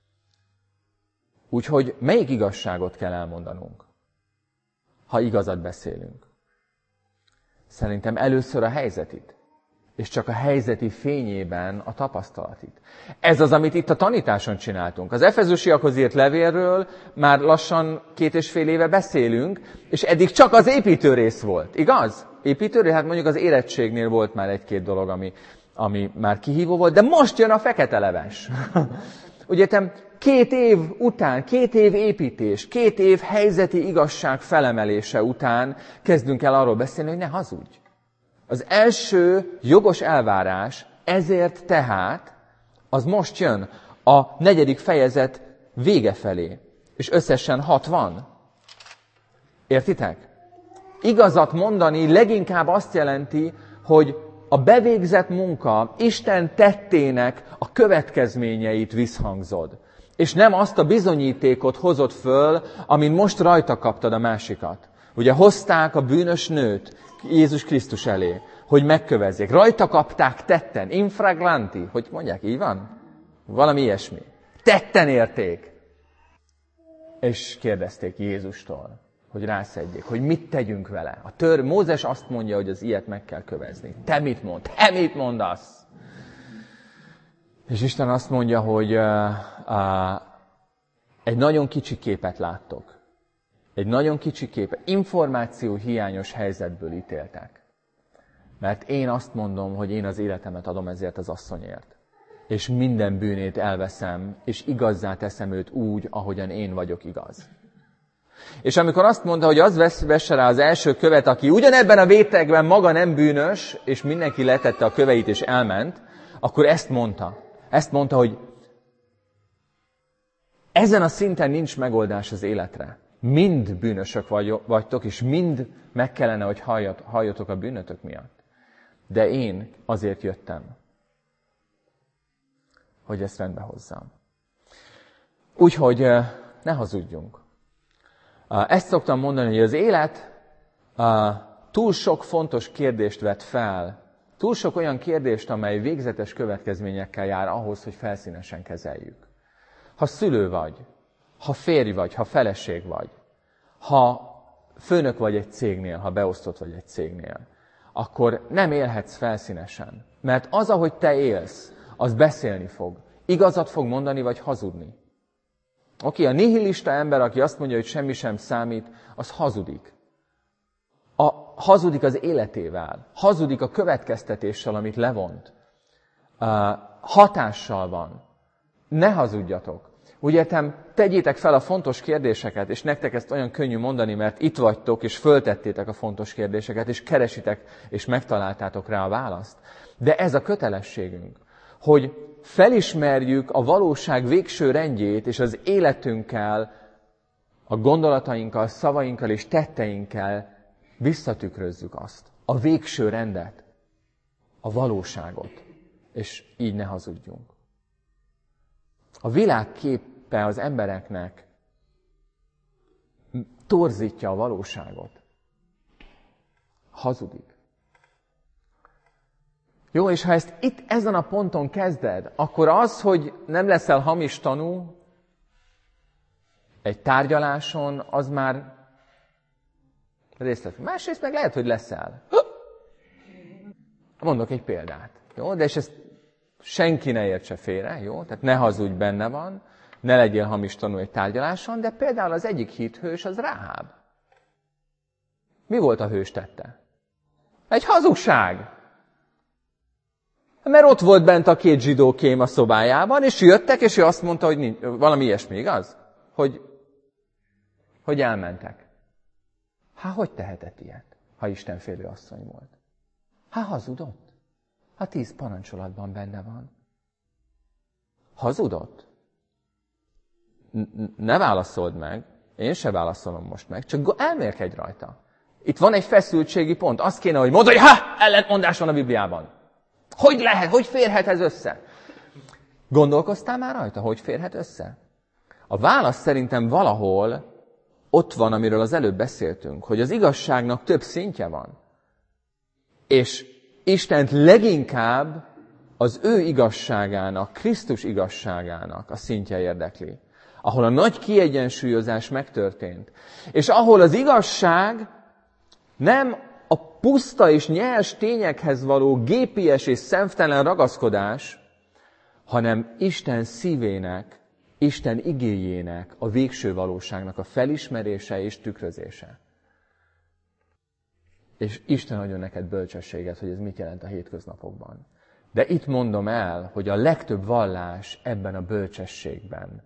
[SPEAKER 2] Úgyhogy melyik igazságot kell elmondanunk, ha igazat beszélünk? Szerintem először a helyzetit, és csak a helyzeti fényében a tapasztalatit. Ez az, amit itt a tanításon csináltunk. Az efezusiakhoz írt levélről már lassan két és fél éve beszélünk, és eddig csak az építőrész volt, igaz? Építőrész, hát mondjuk az érettségnél volt már egy-két dolog, ami, ami már kihívó volt, de most jön a fekete leves. Ugye, két év után, két év építés, két év helyzeti igazság felemelése után kezdünk el arról beszélni, hogy ne hazudj. Az első jogos elvárás, ezért tehát, az most jön a negyedik fejezet vége felé. És összesen hat van. Értitek? Igazat mondani leginkább azt jelenti, hogy a bevégzett munka Isten tettének a következményeit visszhangzod. És nem azt a bizonyítékot hozod föl, amin most rajta kaptad a másikat. Ugye hozták a bűnös nőt Jézus Krisztus elé, hogy megkövezzék. Rajta kapták tetten, infraglanti, hogy mondják, így van? Valami ilyesmi. Tetten érték. És kérdezték Jézustól, hogy rászedjék, hogy mit tegyünk vele. A tör, Mózes azt mondja, hogy az ilyet meg kell kövezni. Te mit mond? Te mit mondasz? És Isten azt mondja, hogy uh, uh, egy nagyon kicsi képet láttok. Egy nagyon kicsi képet. Információ hiányos helyzetből ítéltek. Mert én azt mondom, hogy én az életemet adom ezért az asszonyért. És minden bűnét elveszem, és igazzá teszem őt úgy, ahogyan én vagyok igaz. És amikor azt mondta, hogy az vesse rá az első követ, aki ugyanebben a vétekben maga nem bűnös, és mindenki letette a köveit és elment, akkor ezt mondta. Ezt mondta, hogy ezen a szinten nincs megoldás az életre. Mind bűnösök vagytok, és mind meg kellene, hogy halljatok a bűnötök miatt. De én azért jöttem, hogy ezt rendbe hozzam. Úgyhogy ne hazudjunk. Ezt szoktam mondani, hogy az élet túl sok fontos kérdést vet fel, túl sok olyan kérdést, amely végzetes következményekkel jár ahhoz, hogy felszínesen kezeljük. Ha szülő vagy, ha férj vagy, ha feleség vagy, ha főnök vagy egy cégnél, ha beosztott vagy egy cégnél, akkor nem élhetsz felszínesen. Mert az, ahogy te élsz, az beszélni fog. Igazat fog mondani, vagy hazudni. Oké, a nihilista ember, aki azt mondja, hogy semmi sem számít, az hazudik. A, hazudik az életével, hazudik a következtetéssel, amit levont. Uh, hatással van. Ne hazudjatok. Úgy értem, tegyétek fel a fontos kérdéseket, és nektek ezt olyan könnyű mondani, mert itt vagytok, és föltettétek a fontos kérdéseket, és keresitek, és megtaláltátok rá a választ. De ez a kötelességünk, hogy felismerjük a valóság végső rendjét, és az életünkkel, a gondolatainkkal, szavainkkal és tetteinkkel visszatükrözzük azt. A végső rendet, a valóságot, és így ne hazudjunk. A világ képe az embereknek torzítja a valóságot. Hazudik. Jó, és ha ezt itt ezen a ponton kezded, akkor az, hogy nem leszel hamis tanú egy tárgyaláson, az már részlet. Másrészt meg lehet, hogy leszel. Mondok egy példát. Jó, de és ezt senki ne értse félre, jó? Tehát ne hazudj, benne van, ne legyél hamis tanú egy tárgyaláson, de például az egyik hithős az Ráháb. Mi volt a hős tette? Egy hazugság. Mert ott volt bent a két zsidó kém a szobájában, és jöttek, és ő azt mondta, hogy nincs, valami ilyesmi, igaz? Hogy, hogy elmentek. Hát hogy tehetett ilyet, ha istenfélő asszony volt? Hát hazudott. A tíz parancsolatban benne van. Hazudott? Ne válaszold meg, én se válaszolom most meg, csak elmélkedj rajta. Itt van egy feszültségi pont. Azt kéne, hogy mondd, hogy ha, ellentmondás van a Bibliában. Hogy lehet, hogy férhet ez össze? Gondolkoztál már rajta, hogy férhet össze? A válasz szerintem valahol ott van, amiről az előbb beszéltünk, hogy az igazságnak több szintje van. És Istent leginkább az ő igazságának, Krisztus igazságának a szintje érdekli. Ahol a nagy kiegyensúlyozás megtörtént. És ahol az igazság nem a puszta és nyers tényekhez való gépies és szemtelen ragaszkodás, hanem Isten szívének, Isten igéjének, a végső valóságnak a felismerése és tükrözése. És Isten adjon neked bölcsességet, hogy ez mit jelent a hétköznapokban. De itt mondom el, hogy a legtöbb vallás ebben a bölcsességben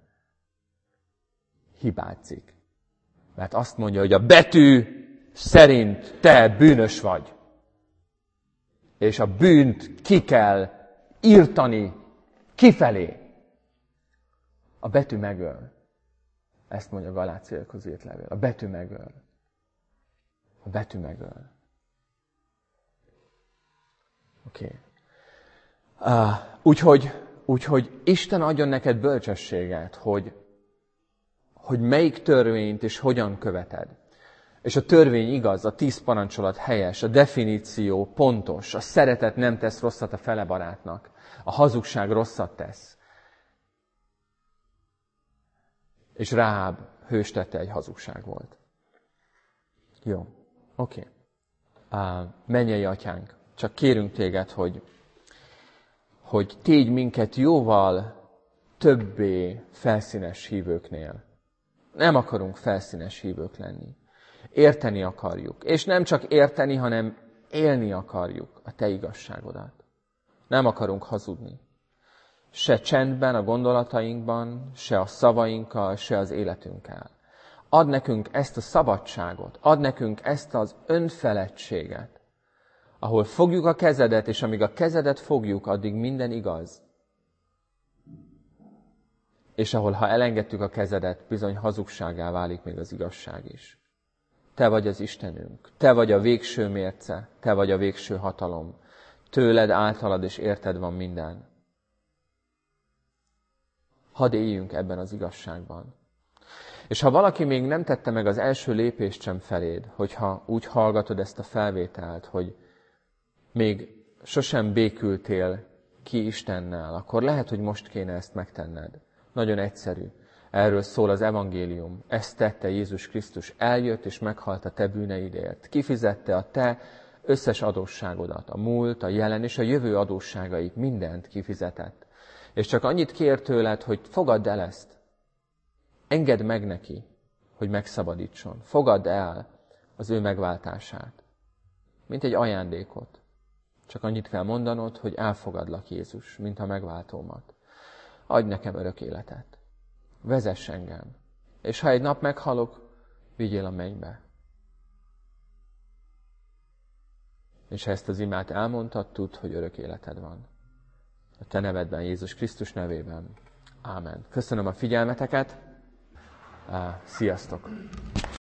[SPEAKER 2] hibázik. Mert azt mondja, hogy a betű szerint te bűnös vagy. És a bűnt ki kell írtani kifelé. A betű megöl. Ezt mondja Galáciaiakhoz írt levél. A betű megöl. A betű megöl. Oké. Okay. Uh, úgyhogy, úgyhogy Isten adjon neked bölcsességet, hogy, hogy melyik törvényt és hogyan követed. És a törvény igaz, a tíz parancsolat helyes, a definíció pontos, a szeretet nem tesz rosszat a fele barátnak, a hazugság rosszat tesz. És Ráháb hőstette egy hazugság volt. Jó, oké. Okay. Uh, mennyei atyánk, csak kérünk téged, hogy, hogy tégy minket jóval többé felszínes hívőknél. Nem akarunk felszínes hívők lenni. Érteni akarjuk. És nem csak érteni, hanem élni akarjuk a te igazságodat. Nem akarunk hazudni. Se csendben, a gondolatainkban, se a szavainkkal, se az életünkkel. Add nekünk ezt a szabadságot, add nekünk ezt az önfeledtséget, ahol fogjuk a kezedet, és amíg a kezedet fogjuk, addig minden igaz. És ahol, ha elengedtük a kezedet, bizony hazugságá válik még az igazság is. Te vagy az Istenünk, te vagy a végső mérce, te vagy a végső hatalom. Tőled, általad és érted van minden. Hadd éljünk ebben az igazságban. És ha valaki még nem tette meg az első lépést sem feléd, hogyha úgy hallgatod ezt a felvételt, hogy még sosem békültél ki Istennel, akkor lehet, hogy most kéne ezt megtenned. Nagyon egyszerű. Erről szól az evangélium. Ezt tette Jézus Krisztus. Eljött és meghalt a te bűneidért. Kifizette a te összes adósságodat. A múlt, a jelen és a jövő adósságait. Mindent kifizetett. És csak annyit kér tőled, hogy fogadd el ezt. Engedd meg neki, hogy megszabadítson. Fogadd el az ő megváltását, mint egy ajándékot. Csak annyit kell mondanod, hogy elfogadlak, Jézus, mint a megváltómat. Adj nekem örök életet. Vezess engem. És ha egy nap meghalok, vigyél a mennybe. És ha ezt az imát elmondtad, tudd, hogy örök életed van. A te nevedben, Jézus Krisztus nevében. Ámen. Köszönöm a figyelmeteket. Sziasztok!